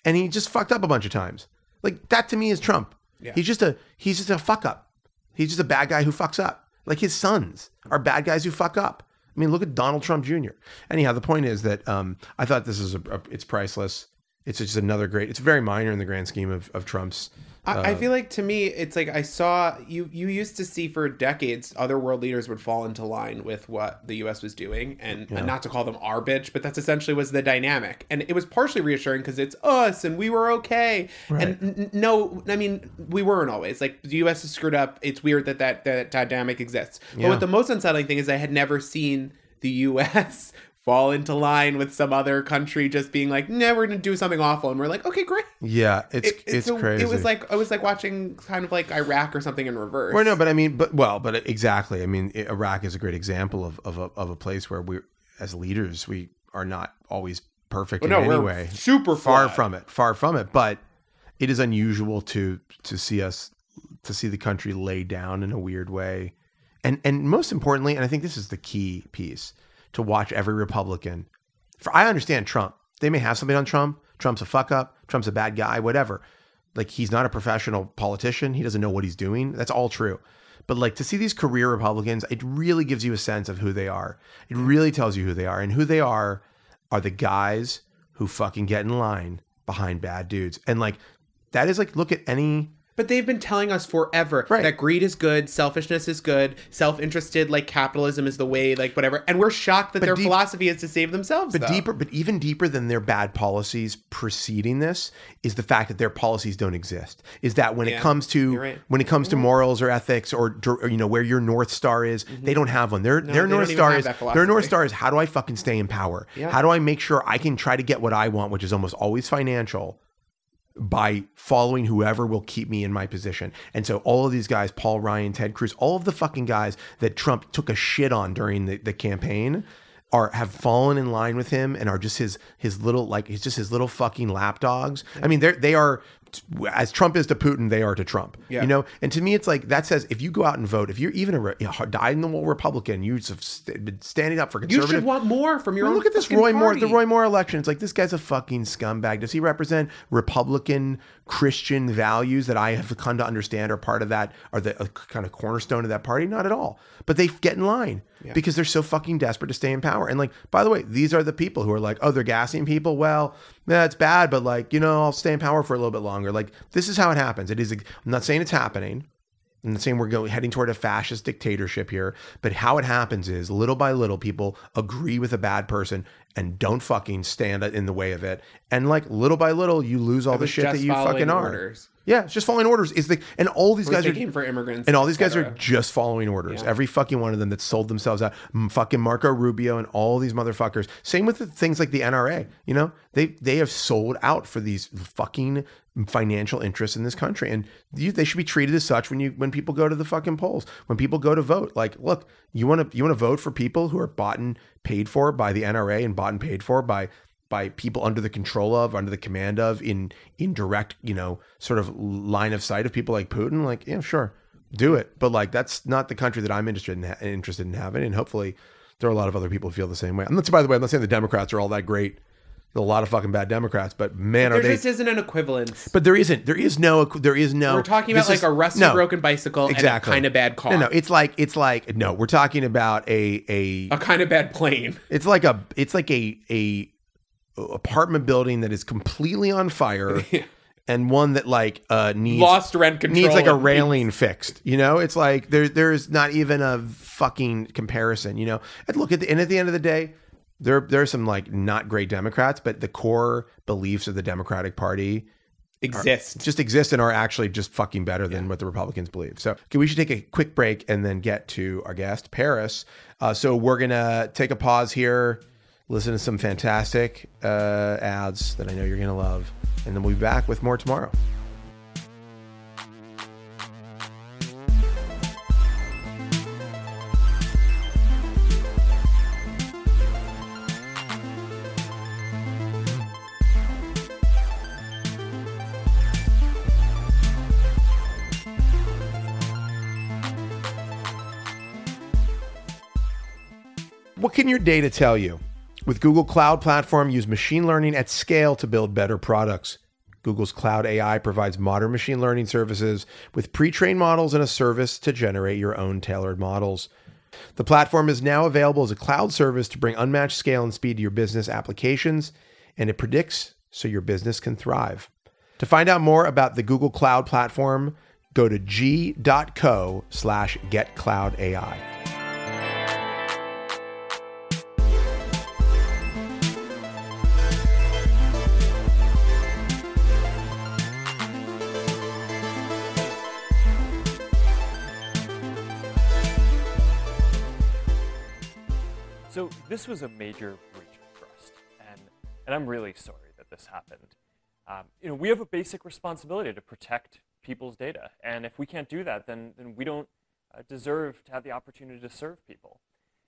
and he just fucked up a bunch of times. Like that to me is Trump. Yeah. He's just a he's just a fuck up. He's just a bad guy who fucks up. Like his sons are bad guys who fuck up. I mean, look at Donald Trump Junior Anyhow, the point is that um, I thought this is a, a it's priceless. It's just another great. It's very minor in the grand scheme of of Trump's. Uh, I, I feel like to me, it's like I saw you. You used to see for decades other world leaders would fall into line with what the U S was doing, and, Yeah. and not to call them our bitch, but that's essentially was the dynamic, and it was partially reassuring because it's us and we were okay. Right. And n- n- no, I mean we weren't always. Like the U S is screwed up. It's weird that that, that dynamic exists. But Yeah. what the most unsettling thing is, I had never seen the U S fall into line with some other country just being like, nah, we're gonna do something awful, and we're like, okay, great. yeah, it's It- it's, a- crazy. It was like I was like watching kind of like Iraq or something in reverse. Well, no, but I mean, but well, but exactly. I mean, Iraq is a great example of of a, of a place where we, as leaders, we are not always perfect Well, in no, any we're way. super Far flawed. from it. Far from it. But it is unusual to to see us to see the country lay down in a weird way, and and most importantly, and I think this is the key piece, to watch every Republican. For I understand Trump. They may have something on Trump. Trump's a fuck up. Trump's a bad guy. Whatever. Like he's not a professional politician. He doesn't know what he's doing. That's all true. But like to see these career Republicans, it really gives you a sense of who they are. It really tells you who they are, and who they are are the guys who fucking get in line behind bad dudes. And like that is like, look at any. But they've been telling us forever Right. that greed is good, selfishness is good, self-interested, like capitalism is the way, like whatever. And we're shocked that But their deep- philosophy is to save themselves. But though. deeper, but even deeper than their bad policies preceding this is the fact that their policies don't exist. Is that when Yeah, it comes to you're right. when it comes to morals or ethics or, or you know where your North Star is, they don't have one. Their their they North don't even Star have is that their North philosophy. Star is how do I fucking stay in power? Yeah. How do I make sure I can try to get what I want, which is almost always financial, by following whoever will keep me in my position. And so all of these guys, Paul Ryan, Ted Cruz, all of the fucking guys that Trump took a shit on during the, the campaign are have fallen in line with him and are just his his little like he's just his little fucking lapdogs. I mean, they're they are as Trump is to Putin, they are to Trump. Yeah. You know, and to me, it's like that says if you go out and vote, if you're even a, re- a dyed-in-the-wool Republican, you've st- been standing up for you conservative. should want more from your Well, own look at this fucking Roy Moore, the party. Roy Moore election. It's like this guy's a fucking scumbag. Does he represent Republican Christian values that I have come to understand are part of that, are the uh, kind of cornerstone of that party? Not at all. But they get in line Yeah. because they're so fucking desperate to stay in power. And like, by the way, these are the people who are like, oh, they're gassing people. Well, that's bad, but like, you know, I'll stay in power for a little bit longer. Like, this is how it happens. It is. I'm not saying it's happening. I'm not saying we're going heading toward a fascist dictatorship here, but how it happens is little by little, people agree with a bad person and don't fucking stand in the way of it. And like little by little, you lose all It the was shit that just you following fucking are. orders. Yeah, it's just following orders. Is the and all these Whereas guys they are came for immigrants, and all these et guys are cetera. just following orders. Yeah. Every fucking one of them that sold themselves out. Mm, Fucking Marco Rubio and all these motherfuckers. Same with the things like the N R A. You know, they they have sold out for these fucking financial interests in this country, and you, they should be treated as such when you when people go to the fucking polls, when people go to vote. Like, look, you want to you want to vote for people who are bought and paid for by the N R A and bought and paid for by by people under the control of, under the command of, in in direct, you know, sort of line of sight of people like Putin. Like, yeah, sure, do it, but like that's not the country that I'm interested in ha- interested in having. And hopefully, there are a lot of other people who feel the same way. I'm not. By the way, I'm not saying the Democrats are all that great. There's a lot of fucking bad Democrats, but man, There are they? just isn't an equivalence. But there isn't. There is no. There is no. We're talking about this like is- a rusty, no, broken bicycle exactly. and a kind of bad car. No, no. It's like it's like no. We're talking about a a. a kind of bad plane. It's like a. It's like a a apartment building that is completely on fire, and one that like uh needs Lost rent control. needs like a and- railing fixed. You know, it's like there there's not even a fucking comparison. You know, and look at the and at the end of the day. There, there are some like not great Democrats, but the core beliefs of the Democratic Party Exist. just exist and are actually just fucking better than what the Republicans believe. So, okay, we should take a quick break and then get to our guest, Paris. Uh, so we're gonna take a pause here, listen to some fantastic uh, ads that I know you're gonna love, and then we'll be back with more tomorrow. What can your data tell you? With Google Cloud Platform, use machine learning at scale to build better products. Google's Cloud A I provides modern machine learning services with pre-trained models and a service to generate your own tailored models. The platform is now available as a cloud service to bring unmatched scale and speed to your business applications, and it predicts so your business can thrive. To find out more about the Google Cloud Platform, go to g.co slash getcloudai. So this was a major breach of trust, and, and I'm really sorry that this happened. Um, you know, we have a basic responsibility to protect people's data, and if we can't do that, then, then we don't uh, deserve to have the opportunity to serve people.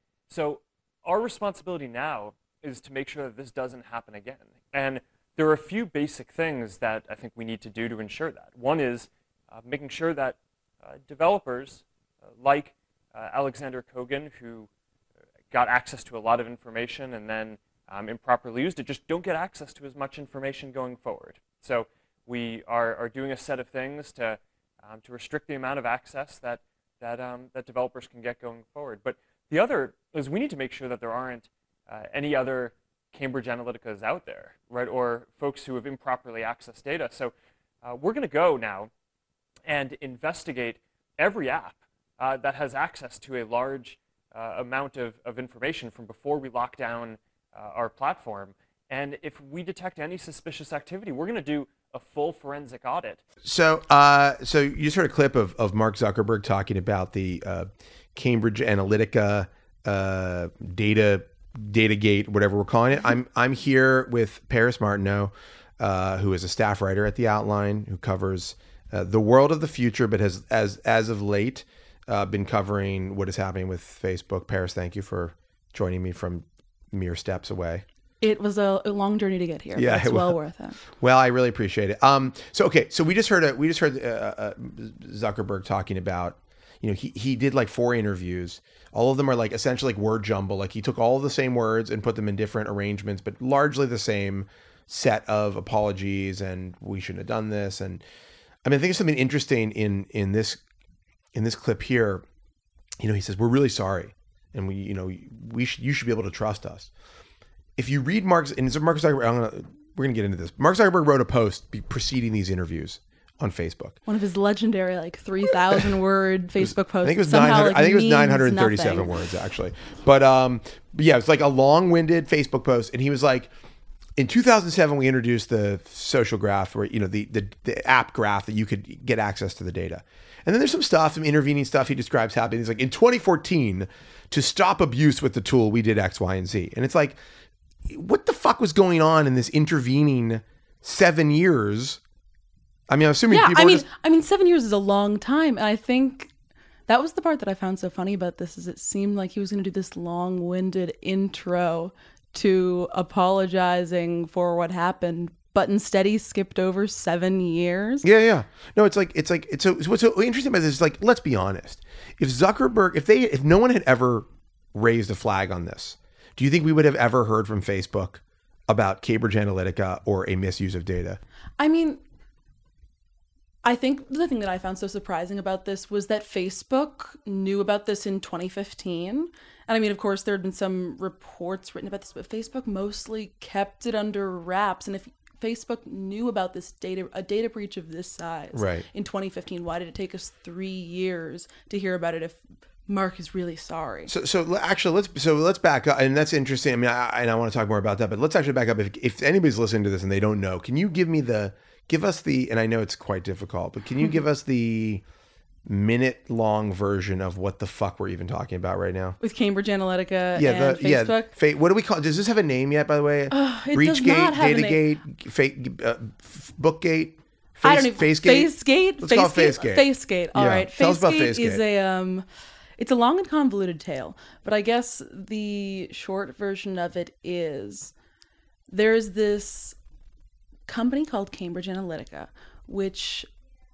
So our responsibility now is to make sure that this doesn't happen again. And there are a few basic things that I think we need to do to ensure that. One is uh, making sure that uh, developers uh, like uh, Alexander Kogan, who got access to a lot of information and then um, improperly used it, just don't get access to as much information going forward. So we are, are doing a set of things to, um, to restrict the amount of access that, that, um, that developers can get going forward. But the other is we need to make sure that there aren't uh, any other Cambridge Analyticas out there, right, or folks who have improperly accessed data. So uh, we're going to go now and investigate every app uh, that has access to a large Uh, amount of, of information from before we lock down uh, our platform. And if we detect any suspicious activity, we're going to do a full forensic audit. So uh, so you just heard a clip of, of Mark Zuckerberg talking about the uh, Cambridge Analytica uh, data, Datagate, whatever we're calling it. I'm I'm here with Paris Martineau, uh, who is a staff writer at The Outline, who covers uh, the world of the future, but has as as of late Uh, been covering what is happening with Facebook. Paris, thank you for joining me from mere steps away. It was a, a long journey to get here. Yeah, but it's well worth it. Well, I really appreciate it. Um, so okay, so we just heard a, we just heard uh, uh, Zuckerberg talking about, you know, he he did like four interviews. All of them are like essentially like word jumble. Like he took all of the same words and put them in different arrangements, but largely the same set of apologies and we shouldn't have done this. And I mean, I think there's something interesting in in this. In this clip here, you know, he says, we're really sorry. And we, you know, we should, you should be able to trust us. If you read Mark's, and so Mark Zuckerberg, I'm gonna, we're going to get into this. Mark Zuckerberg wrote a post preceding these interviews on Facebook. One of his legendary, like three thousand word Facebook posts. I think it was Somehow, nine hundred, like, I think it was nine hundred thirty-seven nothing. words actually. But, um, but yeah, it's like a long winded Facebook post. And he was like, in two thousand seven, we introduced the social graph, where, you know, the, the, the app graph that you could get access to the data. And then there's some stuff, some intervening stuff he describes happening. He's like, in twenty fourteen, to stop abuse with the tool, we did X, Y, and Z. And it's like, what the fuck was going on in this intervening seven years? I mean, I'm assuming yeah, people I mean, just... I mean, seven years is a long time. And I think that was the part that I found so funny about this, is it seemed like he was going to do this long-winded intro to apologizing for what happened, but instead he skipped over seven years. Yeah, yeah. No, it's like, it's like, it's so, what's so interesting about this is like, let's be honest. If Zuckerberg, if they, if no one had ever raised a flag on this, do you think we would have ever heard from Facebook about Cambridge Analytica or a misuse of data? I mean, I think the thing that I found so surprising about this was that Facebook knew about this in twenty fifteen. And I mean, of course, there had been some reports written about this, but Facebook mostly kept it under wraps. And if Facebook knew about this data, a data breach of this size right. in twenty fifteen, why did it take us three years to hear about it if Mark is really sorry? So, so actually, let's so let's back up, and that's interesting. I mean, I, and I want to talk more about that, but let's actually back up. If, if anybody's listening to this and they don't know, can you give me the, give us the, and I know it's quite difficult, but can you give us the minute long version of what the fuck we're even talking about right now with Cambridge Analytica yeah, and the, Facebook? Yeah, fa- what do we call it? Does this have a name yet, by the way? Uh, it Breachgate, does not have a name. Datagate, fake, uh, Bookgate, face, I don't even, Facegate? Facegate? Let's call it Facegate. Facegate, all yeah. right. Tell us about Facegate Facegate. is a, um, it's a long and convoluted tale, but I guess the short version of it is there's this company called Cambridge Analytica, which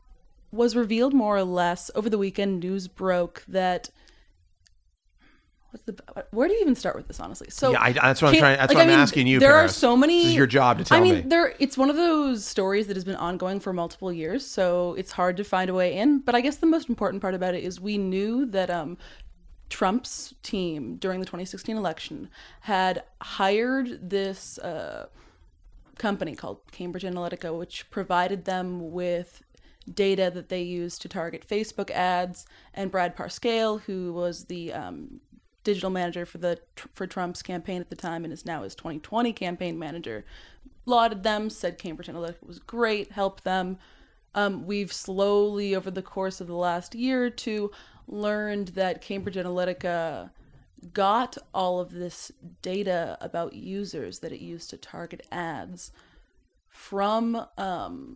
was revealed more or less over the weekend. News broke that what's the where do you even start with this, honestly? So yeah, I, that's what I'm can, trying. That's like, what I I'm mean, asking you. There Paris. are so many. This is your job to tell I mean, me. there. It's one of those stories that has been ongoing for multiple years, so it's hard to find a way in. But I guess the most important part about it is we knew that um, Trump's team during the twenty sixteen election had hired this uh, company called Cambridge Analytica, which provided them with data that they used to target Facebook ads. And Brad Parscale, who was the um, digital manager for the for Trump's campaign at the time and is now his twenty twenty campaign manager, lauded them, said Cambridge Analytica was great, helped them. Um, we've slowly, over the course of the last year or two, learned that Cambridge Analytica got all of this data about users that it used to target ads from um,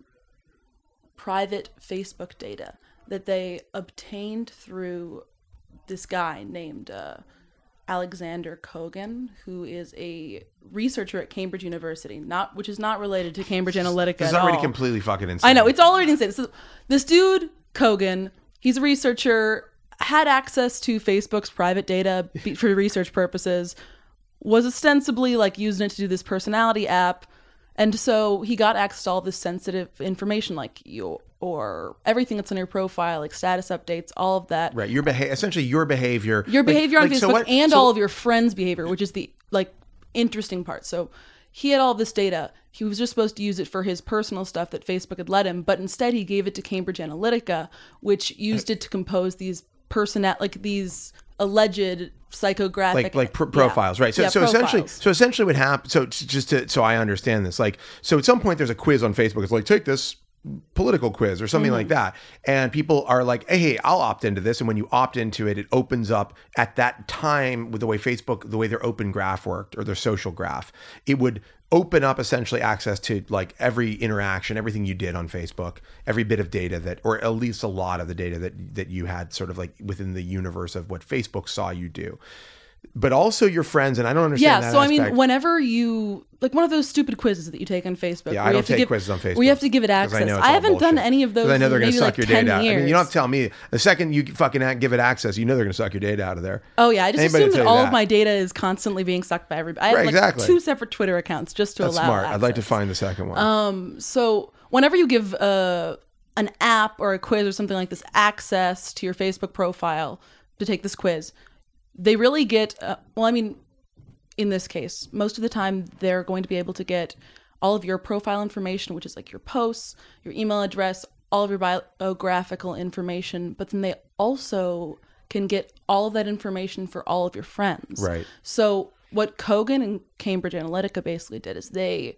private Facebook data that they obtained through this guy named uh, Alexander Kogan, who is a researcher at Cambridge University, not which is not related to Cambridge Analytica. This is at already all. completely fucking insane. I know, it's already insane. So this dude, Kogan, he's a researcher, had access to Facebook's private data for research purposes, was ostensibly like using it to do this personality app. And so he got access to all this sensitive information, like your or everything that's on your profile, like status updates, all of that. Right, your behavior, essentially your behavior, Your like- behavior on like, so Facebook what- and so- all of your friends' behavior, which is the like interesting part. So he had all this data. He was just supposed to use it for his personal stuff that Facebook had let him, but instead he gave it to Cambridge Analytica, which used it to compose these persona like these alleged psychographic like like pro- yeah. profiles, right? So Yeah, so essentially, profiles. so essentially, what happened? So t- just to so I understand this, like, so at some point there's a quiz on Facebook. It's like, take this political quiz or something Mm-hmm. like that, and people are like, hey, hey, I'll opt into this. And when you opt into it, it opens up at that time with the way Facebook, the way their open graph worked or their social graph, it would open up essentially access to like every interaction, everything you did on Facebook, every bit of data that, or at least a lot of the data that that you had sort of like within the universe of what Facebook saw you do. But also your friends, and I don't understand Yeah, that so I aspect. mean, whenever you like one of those stupid quizzes that you take on Facebook. Yeah, where I you don't have to take give- quizzes on Facebook. Where you have to give it 'cause access. I, know I, it's all haven't done bullshit. any of those. 'Cause I know in they're going maybe to suck like your ten data out. I mean, you don't have years. to tell me. The second you fucking give it access, you know they're going to suck your data out of there. Oh yeah, I just Anybody assume tell that you all that. of my data is constantly being sucked by everybody. I have Right, like exactly. two separate Twitter accounts just to That's allow smart. I'd like to access. find the second one. Um, so whenever you give uh, an app or a quiz or something like this access to your Facebook profile to take this quiz, they really get, uh, well, I mean, in this case, most of the time they're going to be able to get all of your profile information, which is like your posts, your email address, all of your biographical information, but then they also can get all of that information for all of your friends. Right. So what Kogan and Cambridge Analytica basically did is they,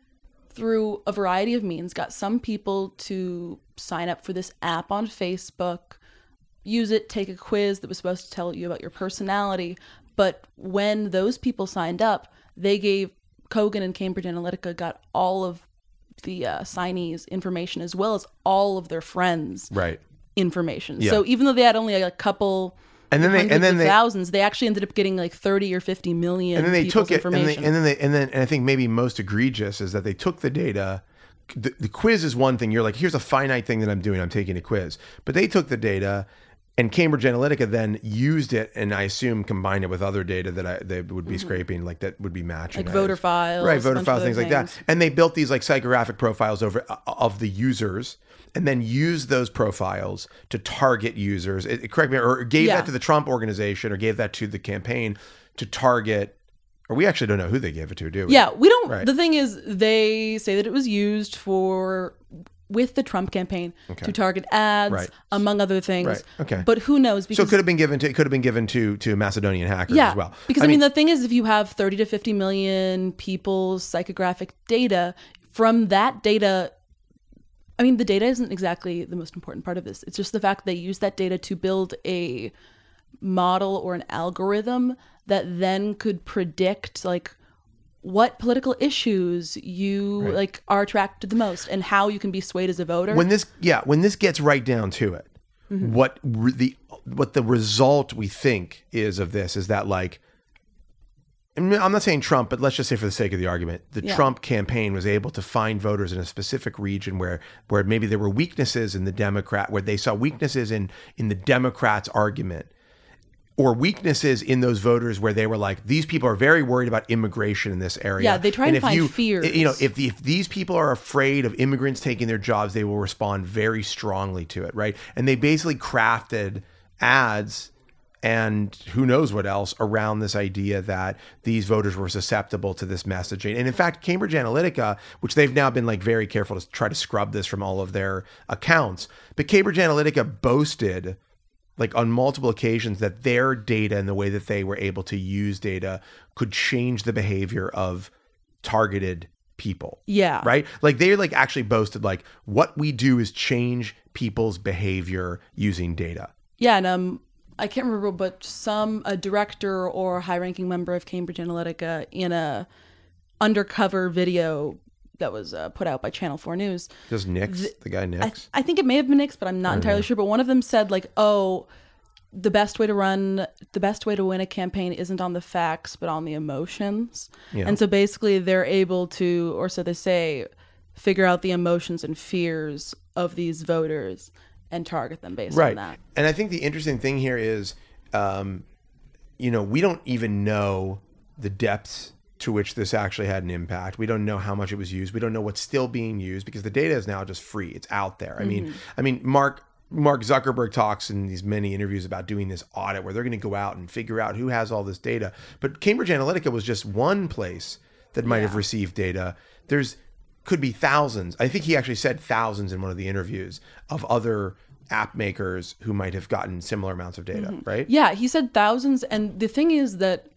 through a variety of means, got some people to sign up for this app on Facebook, use it, take a quiz that was supposed to tell you about your personality. But when those people signed up, they gave Kogan and Cambridge Analytica got all of the uh, signees' information as well as all of their friends' right. information. Yeah. So even though they had only a couple And then they hundreds and then of they thousands, they actually ended up getting like thirty or fifty million and then they people's took it and, they, information. and then they and then and I think maybe most egregious is that they took the data. The, the quiz is one thing. You're like, here's a finite thing that I'm doing. I'm taking a quiz. But they took the data, and Cambridge Analytica then used it, and I assume combined it with other data that I, they would be scraping, like that would be matching, Like I voter guess. files, right? a Voter bunch of files, other things like that. things. And they built these like psychographic profiles over uh, of the users, and then used those profiles to target users. It, it- correct me, or gave Yeah. that to the Trump organization, or gave that to the campaign to target. Or we actually don't know who they gave it to, do we? Yeah, we don't. Right. The thing is, they say that it was used for with the Trump campaign Okay. to target ads, Right. among other things. Right, okay. But who knows? So Because it could have been given to it could have been given to to Macedonian hackers yeah, as well. because I mean, the thing is, if you have thirty to fifty million people's psychographic data, from that data, I mean, the data isn't exactly the most important part of this. It's just the fact that they use that data to build a model or an algorithm that then could predict like what political issues you Right. like are attracted the most and how you can be swayed as a voter. when this yeah when this gets right down to it, Mm-hmm. what re- the what the result we think is of this is that like. and I'm not saying Trump, but let's just say for the sake of the argument, the Yeah. Trump campaign was able to find voters in a specific region where where maybe there were weaknesses in the Democrat, where they saw weaknesses in in the Democrats' argument or weaknesses in those voters where they were like, these people are very worried about immigration in this area. Yeah, they try and if find you, fears. You know, if, if these people are afraid of immigrants taking their jobs, they will respond very strongly to it, right? And they basically crafted ads and who knows what else around this idea that these voters were susceptible to this messaging. And in fact, Cambridge Analytica, which they've now been like very careful to try to scrub this from all of their accounts, but Cambridge Analytica boasted like on multiple occasions that their data and the way that they were able to use data could change the behavior of targeted people. Yeah. Right? Like they like actually boasted like what we do is change people's behavior using data. Yeah. And um, I can't remember, but some a director or high-ranking member of Cambridge Analytica in a undercover video that was uh, put out by Channel four News. Does Nix, the, the guy Nix? I, I think it may have been Nix, but I'm not entirely know. sure. But one of them said like, oh, the best way to run, the best way to win a campaign isn't on the facts, but on the emotions. Yeah. And so basically they're able to, or so they say, figure out the emotions and fears of these voters and target them based right. on that. And I think the interesting thing here is, um, you know, we don't even know the depths to which this actually had an impact. We don't know how much it was used. We don't know what's still being used because the data is now just free. It's out there. I Mm-hmm. mean, I mean, Mark Mark Zuckerberg talks in these many interviews about doing this audit where they're going to go out and figure out who has all this data. But Cambridge Analytica was just one place that might have Yeah. received data. There's could be thousands. I think he actually said thousands in one of the interviews of other app makers who might have gotten similar amounts of data, Mm-hmm. right? Yeah, he said thousands. And the thing is that,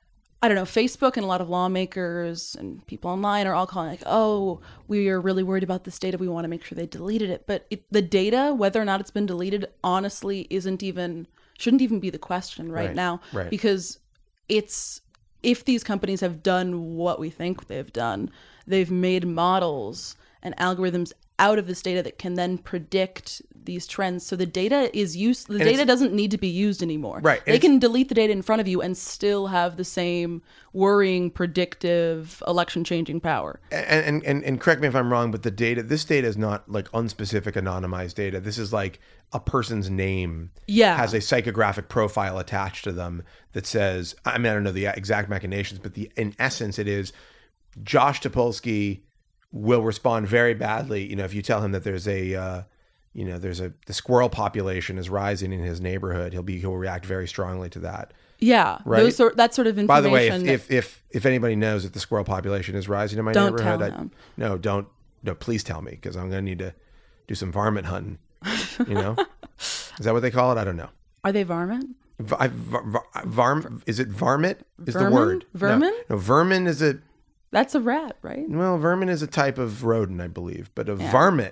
I don't know, Facebook and a lot of lawmakers and people online are all calling like, oh, we are really worried about this data. We want to make sure they deleted it. But it, the data, whether or not it's been deleted, honestly isn't even, shouldn't even be the question right, Right, now. right. Because it's, if these companies have done what we think they've done, they've made models and algorithms out of this data that can then predict these trends. So the data is used, the And data it's- doesn't need to be used anymore. Right, and They it's- can delete the data in front of you and still have the same worrying, predictive, election-changing power. And, and and and correct me if I'm wrong, but the data, this data is not like unspecific anonymized data. This is like a person's name Yeah. has a psychographic profile attached to them that says, I mean, I don't know the exact machinations, but the in essence, it is Josh Topolsky will respond very badly. You know, if you tell him that there's a, uh, you know, there's a, the squirrel population is rising in his neighborhood, he'll be, he'll react very strongly to that. Yeah, Right. those sort, that sort of information. By the way, if, if if if anybody knows that the squirrel population is rising in my Don't neighborhood, tell I, them. no, don't, no, please tell me because I'm going to need to do some varmint hunting. You know, is that what they call it? I don't know. Are they varmint? V- I- var, var, varm is it varmint? Is Vermin? the word No. Vermin? No, vermin is a That's a rat, right? well, vermin is a type of rodent, I believe, but a Yeah. varmint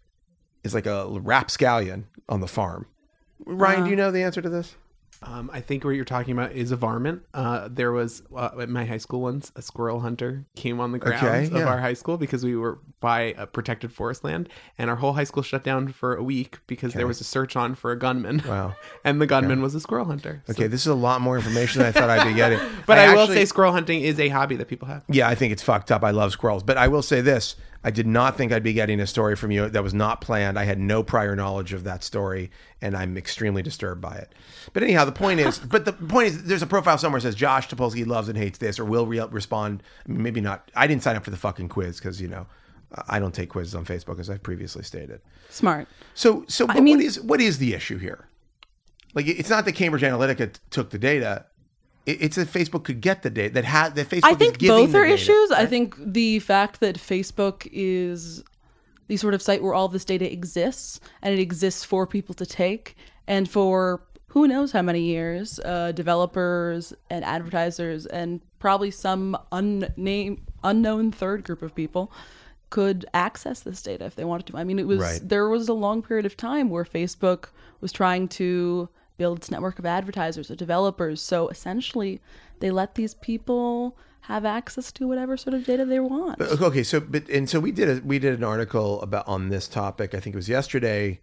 is like a rapscallion on the farm. Ryan, do you know the answer to this? Um, I think what you're talking about is a varmint. Uh, there was uh, at my high school once a squirrel hunter came on the grounds Okay, of yeah. our high school because we were by a protected forest land, and our whole high school shut down for a week because there was a search on for a gunman. Wow. And the gunman was a squirrel hunter. So- Okay, this is a lot more information than I thought I'd be getting. but I, will actually- say squirrel hunting is a hobby that people have. Yeah, I think it's fucked up. I love squirrels. But I will say this. I did not think I'd be getting a story from you that was not planned. I had no prior knowledge of that story, and I'm extremely disturbed by it. But anyhow, the point is, but the point is, there's a profile somewhere that says Josh Topolsky loves and hates this, or will re- respond. Maybe not. I didn't sign up for the fucking quiz because, you know, I don't take quizzes on Facebook, as I've previously stated. Smart. So, so but mean- what is what is the issue here? Like, it's not that Cambridge Analytica t- took the data. It- It's that Facebook could get the data that had that Facebook. I think is giving both the are data. issues. I think the fact that Facebook is the sort of site where all this data exists and it exists for people to take, and for who knows how many years, uh, developers and advertisers and probably some unnamed, unknown third group of people could access this data if they wanted to. I mean, it was Right. there was a long period of time where Facebook was trying to build its network of advertisers or developers. So essentially, they let these people have access to whatever sort of data they want. Okay, so but and so we did a we did an article about on this topic. I think it was yesterday.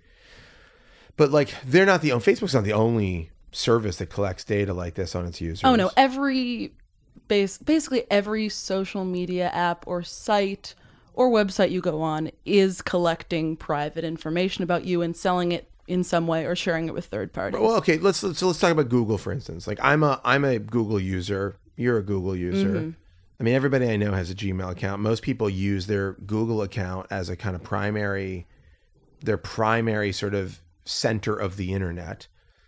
But like, they're not the Facebook's not the only service that collects data like this on its users. Oh no, every base basically every social media app or site or website you go on is collecting private information about you and selling it in some way or sharing it with third parties. Well, okay, let's let's so let's talk about Google, for instance. Like I'm a I'm a Google user. You're a Google user. Mm-hmm. I mean, everybody I know has a Gmail account. Most people use their Google account as a kind of primary, their primary sort of center of the internet.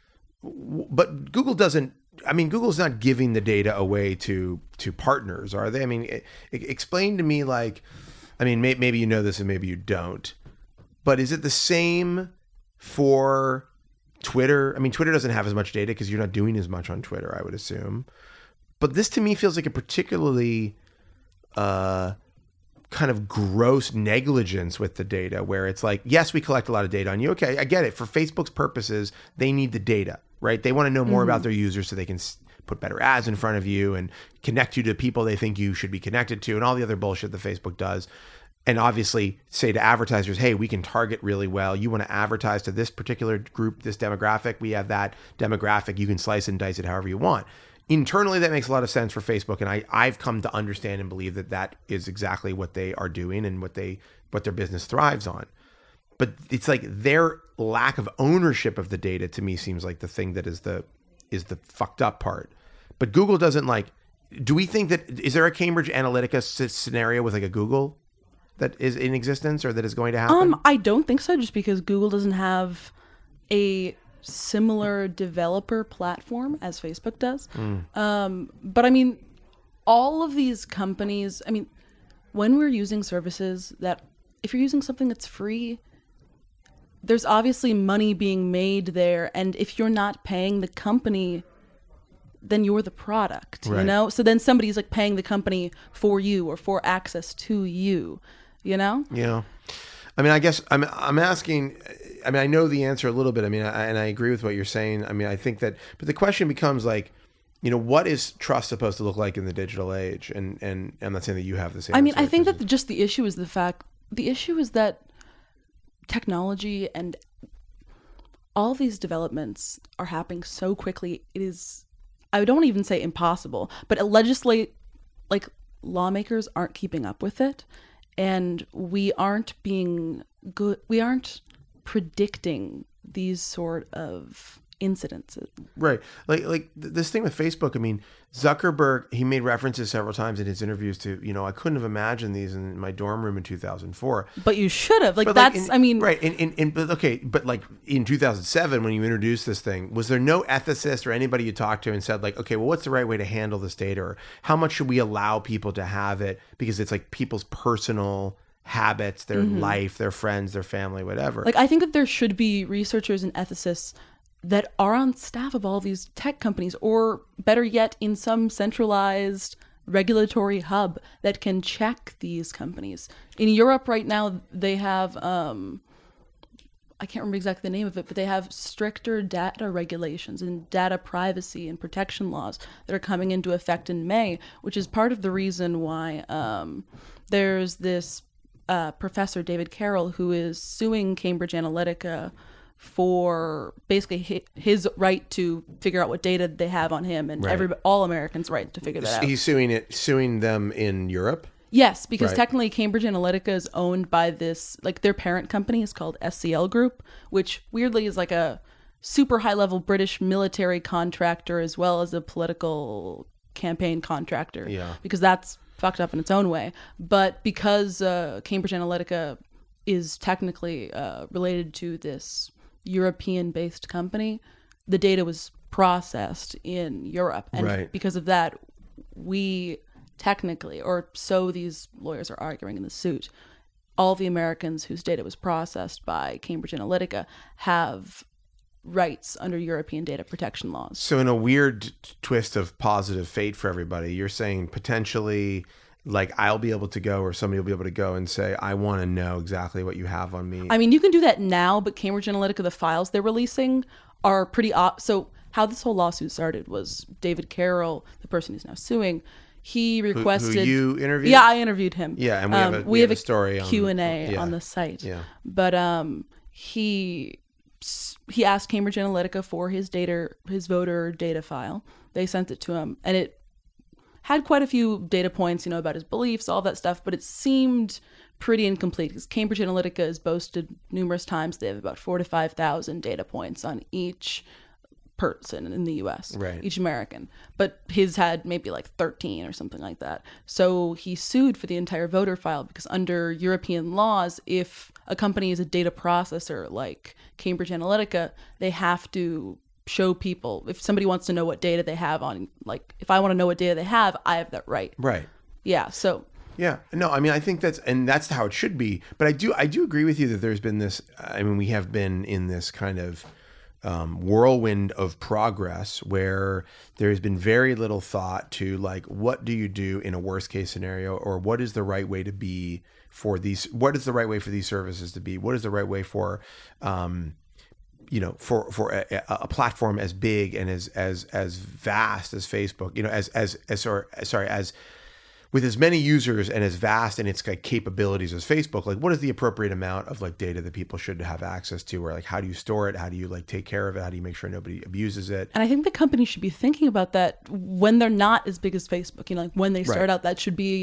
But Google doesn't. I mean, Google's not giving the data away to to partners, are they? I mean, it, it, explain to me, like, I mean, may, maybe you know this and maybe you don't, but is it the same for Twitter? I mean, Twitter doesn't have as much data because you're not doing as much on Twitter, I would assume. But this to me feels like a particularly uh, kind of gross negligence with the data, where it's like, yes, we collect a lot of data on you. Okay, I get it. For Facebook's purposes, they need the data. Right? They want to know more mm-hmm. about their users so they can put better ads in front of you and connect you to people they think you should be connected to and all the other bullshit that Facebook does. And obviously say to advertisers, hey, we can target really well. You want to advertise to this particular group, this demographic, we have that demographic. You can slice and dice it however you want. Internally, that makes a lot of sense for Facebook. And I, I've come to understand and believe that that is exactly what they are doing and what they what their business thrives on. But it's like their lack of ownership of the data to me seems like the thing that is the is the fucked up part. But Google doesn't like. Do we think that is there a Cambridge Analytica scenario with like a Google that is in existence or that is going to happen? Um, I don't think so. Just because Google doesn't have a similar developer platform as Facebook does. Mm. Um, but I mean, all of these companies. I mean, when we're using services that, if you're using something that's free, there's obviously money being made there. And if you're not paying the company, then you're the product, right. You know? So then somebody's like paying the company for you or for access to you, you know? Yeah. I mean, I guess I'm I'm asking, I mean, I know the answer a little bit. I mean, I, and I agree with what you're saying. I mean, I think that, but the question becomes like, you know, what is trust supposed to look like in the digital age? And, and I'm not saying that you have the same. I mean, I think that the, just the issue is the fact, the issue is that technology and all these developments are happening so quickly. It is, I don't even say impossible, but legislate, like lawmakers aren't keeping up with it. And we aren't being good. We aren't predicting these sort of incidences. Right. Like like this thing with Facebook, I mean, Zuckerberg, he made references several times in his interviews to, you know, I couldn't have imagined these in my dorm room in two thousand four. But you should have. Like but that's, like in, I mean. Right. And, and, and, but okay, but like in two thousand seven, when you introduced this thing, was there no ethicist or anybody you talked to and said like, okay, well, what's the right way to handle this data? Or how much should we allow people to have it? Because it's like people's personal habits, their mm-hmm. life, their friends, their family, whatever. Like I think that there should be researchers and ethicists that are on staff of all these tech companies, or better yet, in some centralized regulatory hub that can check these companies. In Europe right now, they have, um, I can't remember exactly the name of it, but they have stricter data regulations and data privacy and protection laws that are coming into effect in May, which is part of the reason why um, there's this uh, professor, David Carroll, who is suing Cambridge Analytica for basically his right to figure out what data they have on him, and right. every all Americans' right to figure that out. He's suing it, suing them in Europe? Yes, because right. technically Cambridge Analytica is owned by this, like their parent company is called S C L Group, which weirdly is like a super high-level British military contractor as well as a political campaign contractor. Yeah. Because that's fucked up in its own way. But because uh, Cambridge Analytica is technically uh, related to this European-based company, the data was processed in Europe, and right. because of that, we technically, or so these lawyers are arguing in the suit, all the Americans whose data was processed by Cambridge Analytica have rights under European data protection laws. So in a weird t- twist of positive fate for everybody, you're saying potentially like I'll be able to go, or somebody will be able to go and say, I want to know exactly what you have on me. I mean, you can do that now, but Cambridge Analytica, the files they're releasing are pretty... Op- so how this whole lawsuit started was David Carroll, the person who's now suing, he requested... Who, who you interviewed? Yeah, I interviewed him. Yeah, and we um, have a, we we have have a story a on Q and A yeah. on the site. Yeah. But um, he he asked Cambridge Analytica for his data, his voter data file. They sent it to him, and it had quite a few data points, you know, about his beliefs, all that stuff, but it seemed pretty incomplete because Cambridge Analytica has boasted numerous times they have about four to five thousand data points on each person in the U S, right. each American. But his had maybe like thirteen or something like that. So he sued for the entire voter file because under European laws, if a company is a data processor like Cambridge Analytica, they have to show people, if somebody wants to know what data they have on, like if I want to know what data they have, I have that right. Right. Yeah. So Yeah, no, I mean, I think that's, and that's how it should be. But I do, I do agree with you that there's been this, I mean, we have been in this kind of um, whirlwind of progress where there's been very little thought to like, what do you do in a worst case scenario, or what is the right way to be for these, what is the right way for these services to be? What is the right way for, um, you know, for, for a, a platform as big and as, as, as vast as Facebook, you know, as, as, as, sorry, sorry, as, with as many users and as vast in its like capabilities as Facebook, like what is the appropriate amount of like data that people should have access to, or like how do you store it? How do you like take care of it? How do you make sure nobody abuses it? And I think the company should be thinking about that when they're not as big as Facebook. You know, like when they start Right. out, that should be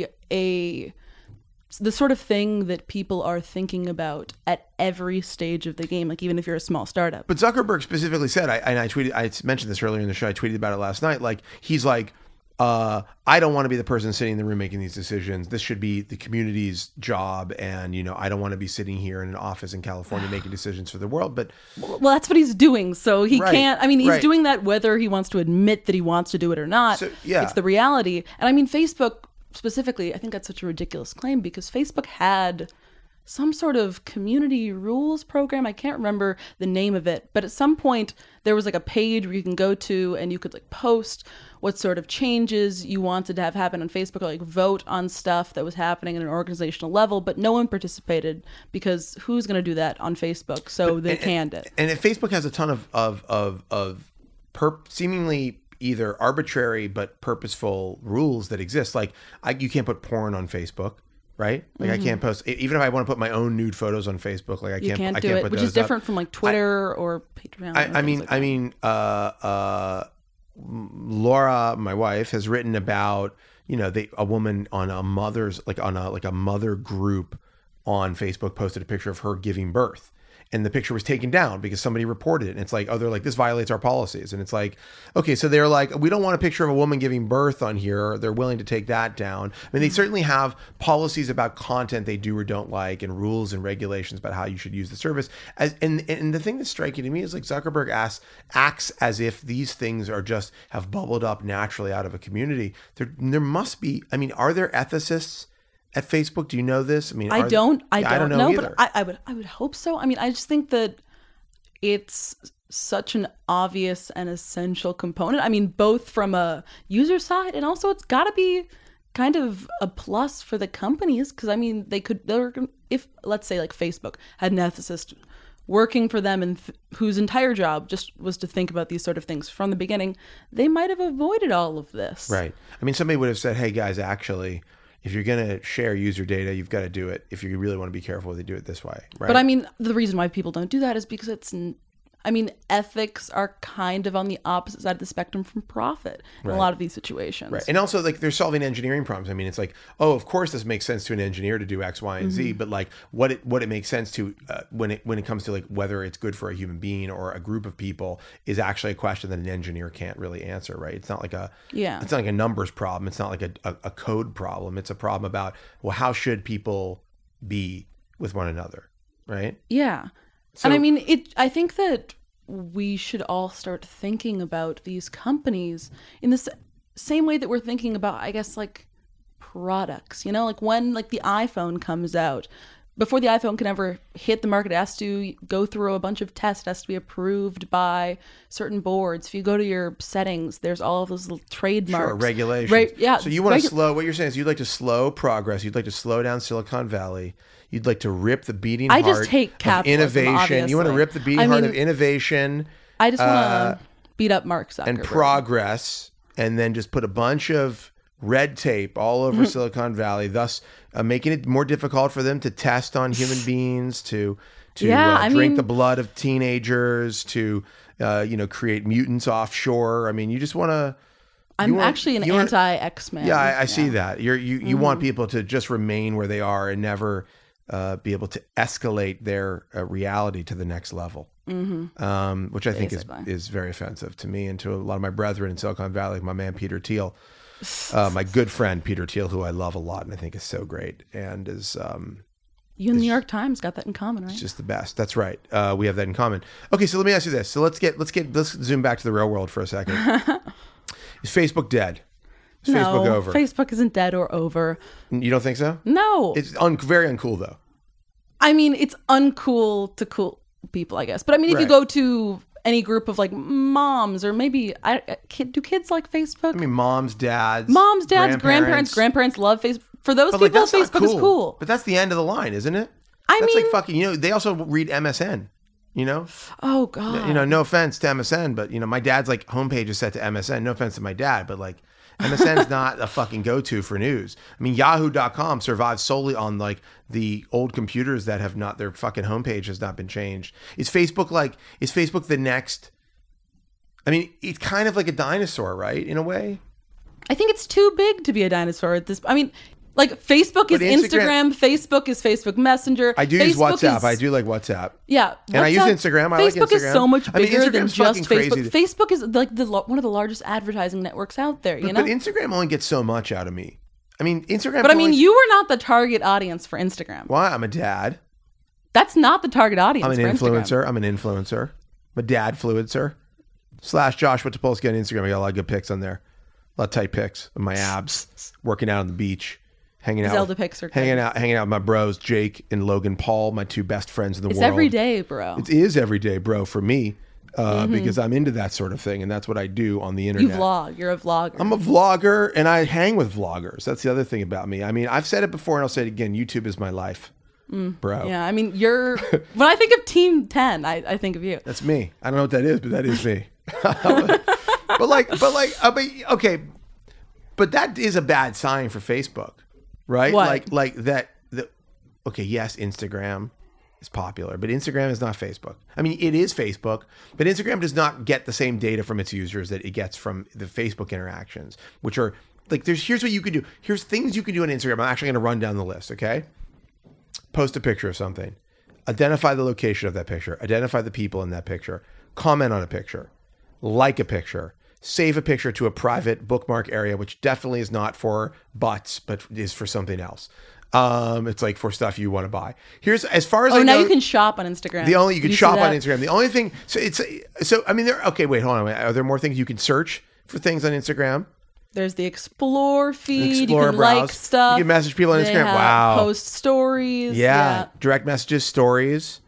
a the sort of thing that people are thinking about at every stage of the game, like even if you're a small startup. But Zuckerberg specifically said, I, and I tweeted, I mentioned this earlier in the show, I tweeted about it last night. Like he's like, Uh, I don't want to be the person sitting in the room making these decisions. This should be the community's job. And, you know, I don't want to be sitting here in an office in California making decisions for the world. But Well, that's what he's doing. So he Right, can't, I mean, he's right. doing that whether he wants to admit that he wants to do it or not. So, yeah. It's the reality. And I mean, Facebook specifically, I think that's such a ridiculous claim because Facebook had some sort of community rules program. I can't remember the name of it, but at some point there was like a page where you can go to and you could like post what sort of changes you wanted to have happen on Facebook, or like vote on stuff that was happening at an organizational level, but no one participated because who's going to do that on Facebook? So they and, canned it. And if Facebook has a ton of of of of perp, seemingly either arbitrary but purposeful rules that exist, like I, you can't put porn on Facebook. Right? Like mm-hmm. I can't post, even if I want to put my own nude photos on Facebook, like I you can't, can't I do can't it, put which those is different up. from like Twitter I, or Patreon. I, or I mean, like I mean, uh, uh, Laura, my wife, has written about, you know, they, a woman on a mother's, like on a, like a mother group on Facebook posted a picture of her giving birth. And the picture was taken down because somebody reported it. And it's like, oh, they're like, this violates our policies. And it's like, okay, so they're like, we don't want a picture of a woman giving birth on here. They're willing to take that down. I mean, they certainly have policies about content they do or don't like, and rules and regulations about how you should use the service. As and and the thing that's striking to me is like Zuckerberg asks, acts as if these things are just have bubbled up naturally out of a community. There, there must be. I mean, are there ethicists at Facebook? Do you know this? I mean, I are, don't, I yeah, don't, I don't know, know, either. but I, I would, I would hope so. I mean, I just think that it's such an obvious and essential component. I mean, both from a user side and also it's got to be kind of a plus for the companies. Cause I mean, they could, they're, if let's say like Facebook had an ethicist working for them and th- whose entire job just was to think about these sort of things from the beginning, they might have avoided all of this. Right. I mean, somebody would have said, hey guys, actually, if you're going to share user data, you've got to do it. If you really want to be careful, they do it this way. Right. But I mean, the reason why people don't do that is because it's, I mean, ethics are kind of on the opposite side of the spectrum from profit in Right. a lot of these situations. Right. And also, like, they're solving engineering problems. I mean, it's like, oh, of course, this makes sense to an engineer to do X, Y, and Z. But like, what it what it makes sense to uh, when it when it comes to like whether it's good for a human being or a group of people is actually a question that an engineer can't really answer. Right. It's not like a Yeah. It's not like a numbers problem. It's not like a, a, a code problem. It's a problem about, well, how should people be with one another? Right. Yeah. So- and I mean, it. I think that we should all start thinking about these companies in the s- same way that we're thinking about, I guess, like products, you know, like when like the iPhone comes out, before the iPhone can ever hit the market, it has to go through a bunch of tests. It has to be approved by certain boards. If you go to your settings, there's all of those little trademarks. Sure, regulations. Right, yeah. So you want to regu- slow, what you're saying is you'd like to slow progress. You'd like to slow down Silicon Valley. You'd like to rip the beating I heart just hate of capitalism, innovation. You want to obviously. rip the beating I heart mean, of innovation I just want to uh, beat up Mark Zuckerberg. and progress, and then just put a bunch of red tape all over Silicon Valley, thus uh, making it more difficult for them to test on human beings, to to Yeah, uh, I drink mean- the blood of teenagers, to uh, you know create mutants offshore. I mean, you just want to. I'm You want- actually an you want- anti X-Man. Yeah, I, I see that. You're, you you want people to just remain where they are and never uh, be able to escalate their uh, reality to the next level, mm-hmm. um, which I think is, Basically. is very offensive to me and to a lot of my brethren in Silicon Valley, like my man Peter Thiel, uh, my good friend Peter Thiel, who I love a lot and I think is so great and is um, You and the New York Times got that in common, right? just the best. That's right. Uh, we have that in common. Okay, so let me ask you this. So let's get let's get let's zoom back to the real world for a second. Is Facebook dead? Is no, Facebook over? Facebook isn't dead or over. You don't think so? No. It's un- very uncool though. I mean, it's uncool to cool people, I guess. But I mean, if you Right. go to any group of like moms or maybe I kid, do kids like Facebook? I mean, moms, dads, moms, dads, grandparents, grandparents love Facebook. For those But like, people, that's not Facebook is cool. But that's the end of the line, isn't it? I that's mean- like fucking. You know, they also read M S N. You know, Oh God. you know, no offense to M S N, but you know, my dad's like homepage is set to M S N. No offense to my dad, but like M S N's not a fucking go-to for news. I mean, Yahoo dot com survives solely on like the old computers that have not their fucking homepage has not been changed. Is Facebook like is Facebook the next? I mean, it's kind of like a dinosaur, right? In a way. I think it's too big to be a dinosaur at this. I mean, like Facebook is But Instagram- Instagram, Facebook is Facebook Messenger. I do use Facebook WhatsApp. is- I do like WhatsApp. Yeah, And I use WhatsApp- Instagram. I like Facebook is Instagram. so much I mean, bigger than Instagram's fucking just Facebook. crazy. Facebook is like the lo- one of the largest advertising networks out there. You know, But Instagram only gets so much out of me. I mean, Instagram. but I mean, only- you were not the target audience for Instagram. Why? I'm a dad. That's not the target audience. I'm an for Instagram. influencer. I'm an influencer. I'm a dad fluencer. Slash Joshua Topolsky on Instagram. I got a lot of good pics on there. A lot of tight pics of my abs, working out on the beach, hanging out. Zelda with- pics are hanging good. out, hanging out with my bros, Jake and Logan Paul, my two best friends in the It's world. every day, bro. It is every day, bro, for me, uh, because I'm into that sort of thing, and that's what I do on the You internet. vlog. You're a vlogger. I'm a vlogger, and I hang with vloggers. That's the other thing about me. I mean, I've said it before, and I'll say it again. YouTube is my life, bro. yeah, I mean, you're. When I think of Team ten, I, I think of you. That's me. I don't know what that is, but that is me. but like, but like, uh, but, okay, but that is a bad sign for Facebook, right? What? Like, like that. The okay, yes, Instagram is popular, but Instagram is not Facebook. I mean, it is Facebook, but Instagram does not get the same data from its users that it gets from the Facebook interactions, which are like, there's here's what you could do. Here's things you can do on Instagram. I'm actually going to run down the list. Okay, post a picture of something, identify the location of that picture, identify the people in that picture, comment on a picture, like a picture, save a picture to a private bookmark area, which definitely is not for butts, but is for something else. Um, it's like for stuff you want to buy. Here's as far as Oh, I now know, you can shop on Instagram. the only you can see shop on that? Instagram. The only thing, so it's so I mean, there. Okay, wait, hold on. Wait, are there more things you can search for things on Instagram? There's the Explore feed. Explore, you can browse. like stuff. You can message people on They Instagram. have Wow. Post stories. Yeah. direct messages, stories.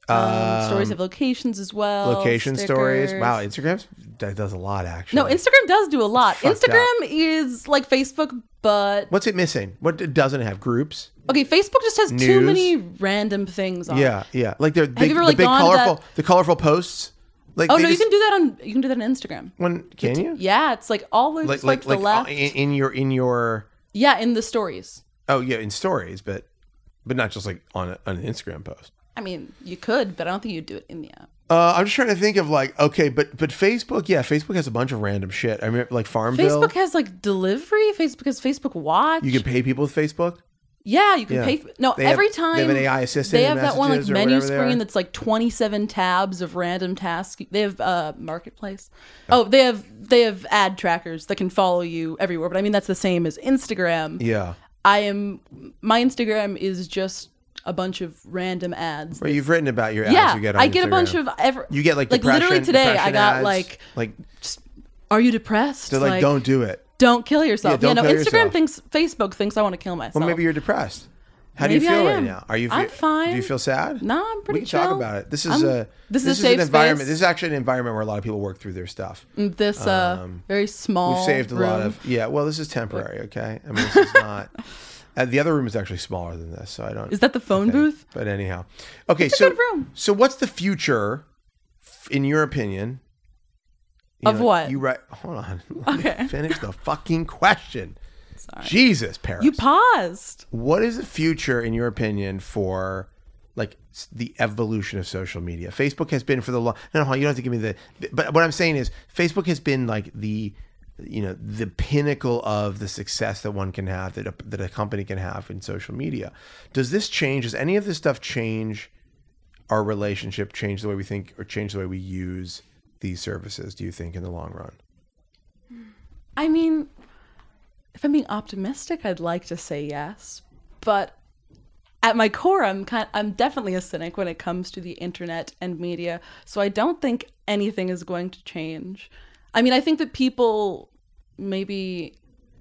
Um, stories have locations as well. Location stories. stickers. Wow, Instagram that does a lot actually. No, Instagram does do a lot. Fucked Instagram is like Facebook, but What's it missing? What it doesn't have? Groups? okay, Facebook just has too News. many random things on. it. Yeah, yeah. Like they're big, you ever, the like, big gone to colorful, that- the colorful posts. Like Oh they no, just, you can do that on you can do that on Instagram. When can you? Yeah, it's like always Like like, like the like left. uh, in, in your in your yeah, in the stories. oh yeah in stories, but but not just like on, a, on an Instagram post. I mean, you could, but I don't think you'd do it in the app. Uh, I'm just trying to think of like okay, but but Facebook, yeah, Facebook has a bunch of random shit. I remember like Farmville. Facebook has like delivery. Facebook has Facebook Watch. You can pay people with Facebook. Yeah, you can Yeah. pay. No, They have- every they time have an A I assistant They in have that one like messages or menu whatever they are. screen that's like twenty-seven tabs of random tasks. They have uh marketplace. Oh, they have they have ad trackers that can follow you everywhere. But I mean that's the same as Instagram. Yeah. I am my Instagram is just a bunch of random ads. Well, you've written about your ads yeah, you get on I get a Instagram. bunch of ever. You get like like depression, literally today I depression got ads. like, like are you depressed? they're like, don't do it. don't kill yourself. Yeah, Yeah, don't no, kill Instagram yourself. thinks Facebook thinks I want to kill myself. Well, maybe you're depressed. How do you Maybe I feel right am. now? Are you? I'm fe- fine. Do you feel sad? No, I'm pretty We can chill. talk about it. This is I'm- a this is a an safe environment. space. This is actually an environment where a lot of people work through their stuff. This uh Um, very small. We've saved a lot room. of yeah. Well, this is temporary. Okay, I mean this is not. Uh, the other room is actually smaller than this, so I don't. Is that the phone think. booth? But anyhow, okay. It's a so good room. so what's the future, f- in your opinion? You Of what? You write. Hold on. Let me Okay. finish the fucking question. Sorry. Jesus, Paris. You paused. What is the future, in your opinion, for like s- the evolution of social media? Facebook has been for the long. No, no, you don't have to give me the. But what I'm saying is, Facebook has been like the you know, the pinnacle of the success that one can have, that a, that a company can have in social media. Does this change? Does any of this stuff change our relationship, change the way we think, or change the way we use these services, do you think, in the long run? I mean, if I'm being optimistic, I'd like to say yes, but at my core, I'm kind I'm definitely a cynic when it comes to the internet and media. So I don't think anything is going to change. I mean, I think that people maybe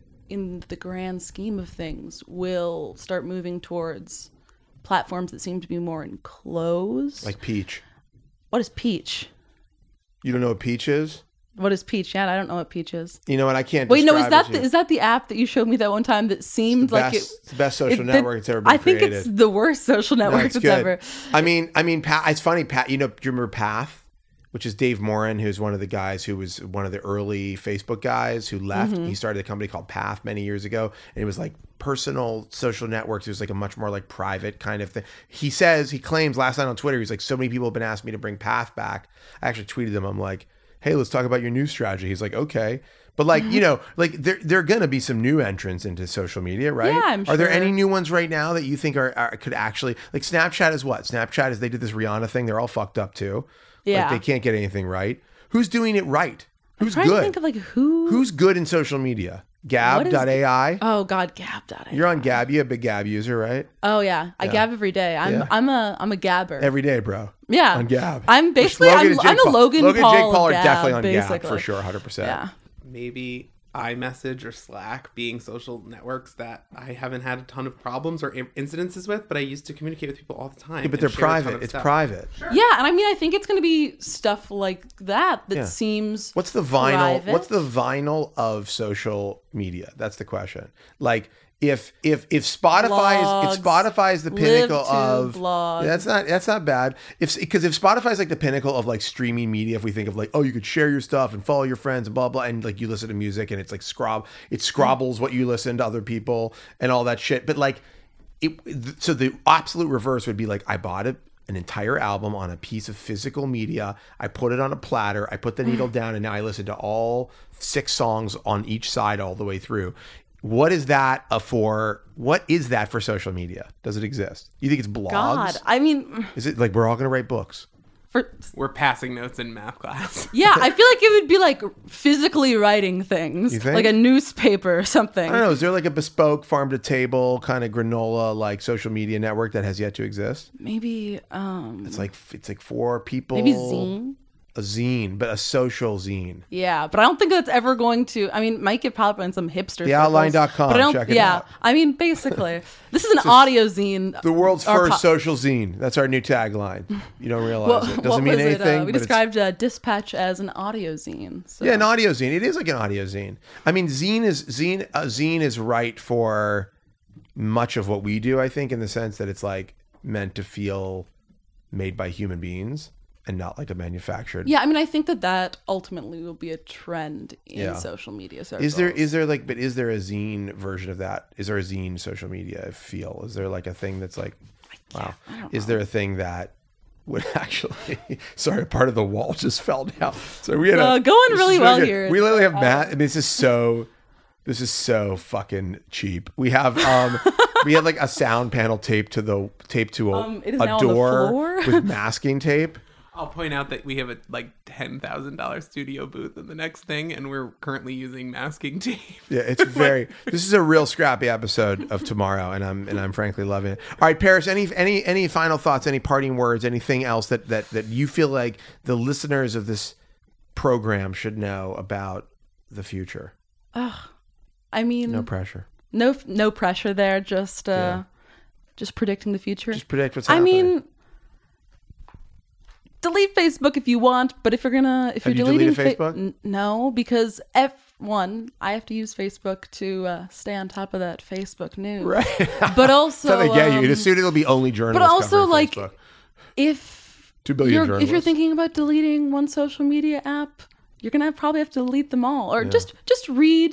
in the grand scheme of things will start moving towards platforms that seem to be more enclosed. Like Peach. What is Peach? You don't know what Peach is? What is Peach? Yeah, I don't know what Peach is. You know what? I can't. Wait, no, is describe that it to the, you. is that the app that you showed me that one time that seemed the like best, it? it's the best social it- network that- that's ever been I think created. it's the worst social No, network it's that's good. ever. I mean, I mean, Pat. It's funny, Pat. You know, do you remember Path, which is Dave Morin, who's one of the guys who was one of the early Facebook guys who left. Mm-hmm. He started a company called Path many years ago, and it was like personal social networks. It was like a much more like private kind of thing. He says, he claims last night on Twitter, he's like, so many people have been asking me to bring Path back. I actually tweeted him. I'm like, hey, let's talk about your new strategy. He's like, okay. But like, you know, like there there are going to be some new entrants into social media, right? Yeah, I'm Are there sure. any new ones right now that you think are, are could actually, like Snapchat is what? Snapchat is, they did this Rihanna thing. They're all fucked up too. Yeah. Like they can't get anything right. Who's doing it right? Who's trying to good? think of like who. Who's good in social media? What Gab is- dot A I. Oh God, Gab dot A I. You're on Gab. You're a big Gab user, right? Oh yeah, I gab every day. I'm Yeah. I'm a I'm a gabber. Every day, bro. yeah, On Gab. I'm basically Logan I'm, and Jake I'm a Paul- Logan, Logan Paul and Jake Paul of are Gab, definitely on basically. Gab for sure, one hundred percent. Yeah. Maybe iMessage or Slack being social networks that I haven't had a ton of problems or i- incidences with, but I used to communicate with people all the time. Yeah, but and they're share a ton private. of It's stuff. private. Yeah, and I mean I think it's going to be stuff like that that Yeah. seems. What's the vinyl? private. What's the vinyl of social media? That's the question. Like if if if Spotify is if Blogs, Spotify is the pinnacle live to of blog. Yeah, that's not that's not bad. If because if Spotify is like the pinnacle of like streaming media, if we think of like, oh, you could share your stuff and follow your friends and blah blah, and like you listen to music and it's like scrob it scrobbles what you listen to other people and all that shit. But like it, so the absolute reverse would be like I bought it. An entire album on a piece of physical media. I put it on a platter. I put the needle down, and now I listen to all six songs on each side all the way through. What is that uh, for? What is that for social media? Does it exist? You think it's blogs? God, I mean, Is it like we're all going to write books? for We're passing notes in math class. yeah, I feel like it would be like physically writing things, You think? like a newspaper or something. I don't know. Is there like a bespoke farm to table kind of granola like social media network that has yet to exist? Maybe, um, It's like it's like for people. maybe zine. A zine, but a social zine. Yeah, but I don't think that's ever going to. I mean, might get popped in some hipster. The outline dot com, But I don't. check it yeah, out. I mean, basically, this is an audio zine. The world's Our first po- social zine. That's our new tagline. You don't realize Well, it. what Doesn't mean was it? anything. Uh, we but it's- described uh, Dispatch as an audio zine. So. Yeah, an audio zine. It is like an audio zine. I mean, zine is zine. A zine is right for much of what we do. I think, in the sense that it's like meant to feel made by human beings and not like a manufactured. Yeah, I mean, I think that that ultimately will be a trend in Yeah. social media circles. Is there is there like but is there a zine version of that? Is there a zine social media feel? Is there like a thing that's like wow? Is there a thing that would actually sorry, part of the wall just fell down. So we had Uh, a, going this really is well good. here. We literally have Matt and this is so this is so fucking cheap. We have um we had like a sound panel taped to the taped to a, Um, it is a now on the door floor. with masking tape. I'll point out that we have a like ten thousand dollar studio booth in the next thing, and we're currently using masking tape. Yeah, it's very. This is a real scrappy episode of Tomorrow, and I'm and I'm frankly loving it. All right, Paris. Any any any final thoughts? Any parting words? Anything else that that that you feel like the listeners of this program should know about the future? I mean, No no, pressure. no, no pressure there. Just, uh, Yeah. just predicting the future. Just predict what's I happening. mean, delete Facebook if you want, but if you're gonna, if Have you're you deleting deleted Fa- Facebook? n- no, because F one, I have to use Facebook to uh, stay on top of that Facebook news. Right. But also, So they get you. um, Soon it'll be only journalists. but also, covering like, Facebook. if Two billion you're, if you're journalists. thinking about deleting one social media app, you're gonna probably have to delete them all, or just just read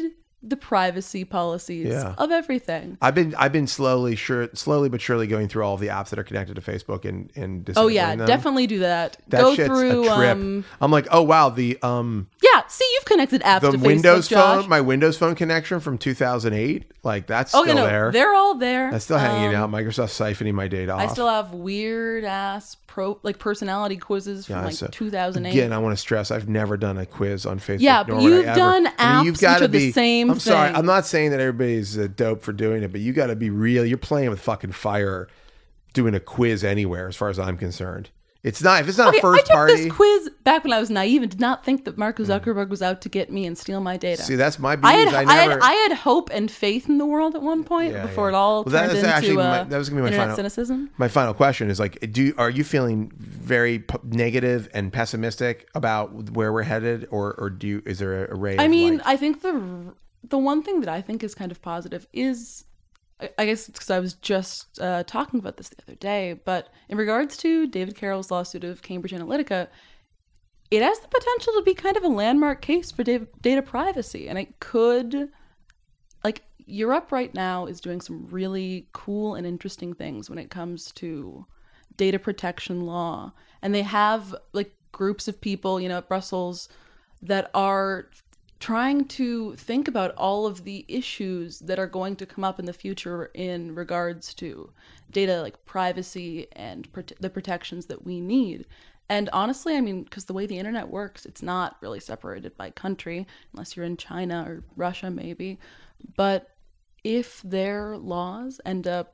the privacy policies Yeah. of everything. I've been I've been slowly sure slowly but surely going through all of the apps that are connected to Facebook and and Oh disabling yeah, them. definitely do that. That Go shit's through. a trip. Um, I'm like, oh wow, the um yeah, see, you've connected apps the to Windows Facebook, Josh. phone, my Windows phone connection from two thousand eight, like that's oh, still you know, there. they're all there. That's still hanging Um, out. Microsoft's siphoning my data off. I still have weird ass pro like personality quizzes from Yeah, like so- two thousand eight. Again, I want to stress I've never done a quiz on Facebook. Yeah, nor but would I you've ever. done I mean, apps which are the same I'm sorry. thing. I'm not saying that everybody's uh, dope for doing it, but you got to be real. You're playing with fucking fire doing a quiz anywhere, as far as I'm concerned. It's not if it's not Okay, a first I took party. this quiz back when I was naive and did not think that Mark Zuckerberg was out to get me and steal my data. See, that's my I beauty. had, is I, I never. had I had hope and faith in the world at one point Yeah, before yeah. it all Well, that turned is into actually my- uh, that was gonna be my internet final- cynicism. My final question is like, do are you feeling very p- negative and pessimistic about where we're headed, or or do you, is there a ray? I of mean, light? I think the the one thing that I think is kind of positive is, I- I guess it's because I was just uh, talking about this the other day, but in regards to David Carroll's lawsuit of Cambridge Analytica, it has the potential to be kind of a landmark case for data, data privacy, and it could, like, Europe right now is doing some really cool and interesting things when it comes to data protection law, and they have like groups of people, you know, at Brussels that are trying to think about all of the issues that are going to come up in the future in regards to data, like privacy and prote- the protections that we need. And honestly, I mean, because the way the internet works, it's not really separated by country, unless you're in China or Russia, maybe. But if their laws end up,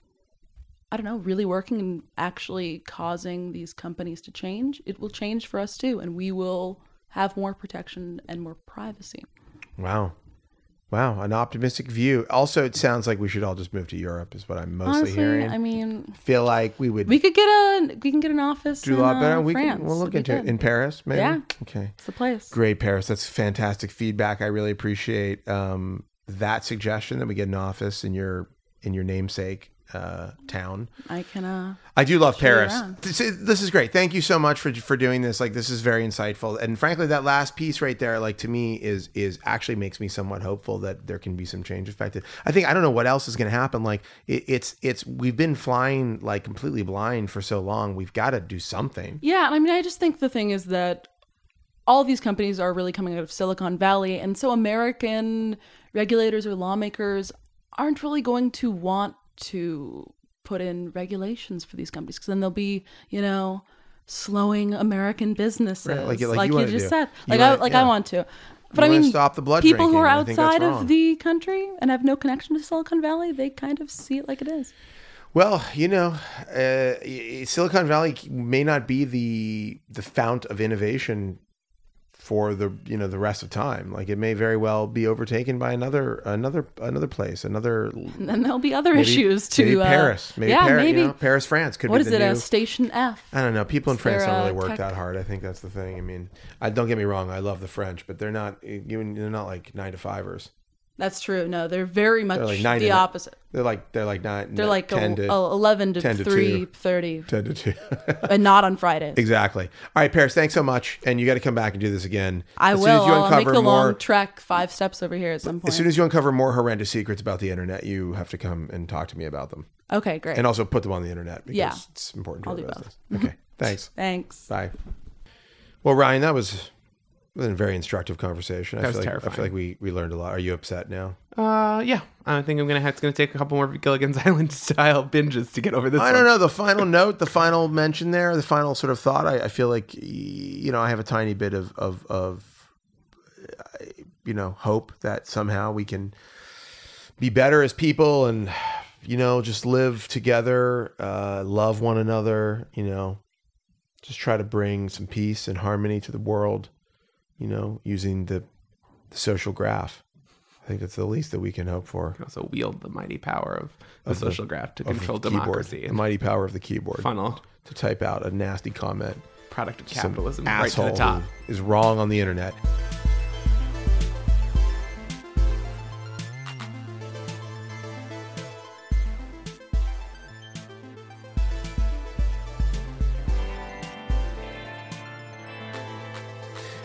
I don't know, really working and actually causing these companies to change, it will change for us too. And we will have more protection and more privacy. Wow. Wow, an optimistic view. Also, it sounds like we should all just move to Europe is what I'm mostly Honestly, hearing. I mean, feel like we would we could get a we can get an office do in a lot better. uh, we France. can, we'll look It'd be into it. good. In Paris, maybe? Yeah. Okay. It's the place. Great, Paris. That's fantastic feedback. I really appreciate um, that suggestion that we get an office in your in your namesake uh, town. I can uh I do love show you Paris. around. This is, this is great. Thank you so much for for doing this. Like, this is very insightful. And frankly, that last piece right there, like, to me is is actually makes me somewhat hopeful that there can be some change effected. I think I don't know what else is going to happen. Like, it, it's it's we've been flying like completely blind for so long. We've got to do something. Yeah, I mean, I just think the thing is that all of these companies are really coming out of Silicon Valley, and so American regulators or lawmakers aren't really going to want to put in regulations for these companies, because then they'll be, you know, slowing American businesses, Right, like- like like, you you, wanna just do. said. You Like wanna- I, like yeah. I want to, but You I wanna mean, stop the blood people who are drinking. I think that's outside wrong. of the country and have no connection to Silicon Valley, they kind of see it like it is. Well, you know, uh, Silicon Valley may not be the the fount of innovation for the you know the rest of time. Like, it may very well be overtaken by another another another place, another And then there'll be other maybe, issues to maybe uh, Paris, maybe yeah, Paris, maybe you know, Paris, France could what be is the it? new. A Station F. I don't know. People in Is France there don't a really work tech- that hard. I think that's the thing. I mean, I don't get me wrong. I love the French, but they're not. You they're not like nine to fivers. That's true. No, they're very much They're like nine the to- opposite. They're like they're like nine. They're like ten a, to a eleven to ten to three two. thirty, ten to two. and not on Fridays. Exactly. All right, Paris, thanks so much. And you got to come back and do this again. I as will. Soon as you I'll make uncover the more, long trek five steps over here at some point. as soon as you uncover more horrendous secrets about the internet, you have to come and talk to me about them. okay, great. And also put them on the internet because Yeah. it's important to I'll our do both. business. Okay, thanks. Thanks. Bye. Well, Ryan, that was, was a very instructive conversation. I That feel was like, I terrifying. feel like we, we learned a lot. Are you upset now? Uh, yeah. I think I'm gonna have. It's gonna take a couple more Gilligan's Island style binges to get over this. I one. don't know. The final note, the final mention there, the final sort of thought, I, I feel like, y- you know, I have a tiny bit of, of, of, uh, you know, hope that somehow we can be better as people and, you know, just live together, uh, love one another, you know, just try to bring some peace and harmony to the world, you know, using the, the social graph. I think that's the least that we can hope for. You can also wield the mighty power of the Of the- social graph to of the control keyboard, democracy the and mighty power of the keyboard. funnel To type out a nasty comment. product of Some capitalism right to asshole the top. who is wrong on the internet.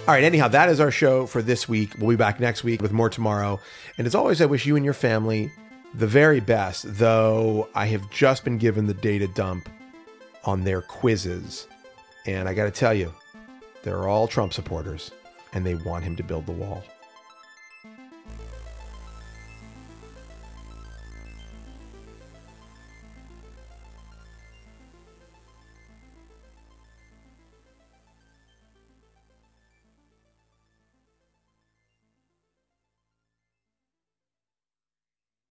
All right, anyhow, that is our show for this week. We'll be back next week with more tomorrow. And as always, I wish you and your family the very best, though I have just been given the data dump on their quizzes. And I got to tell you, they're all Trump supporters, and they want him to build the wall.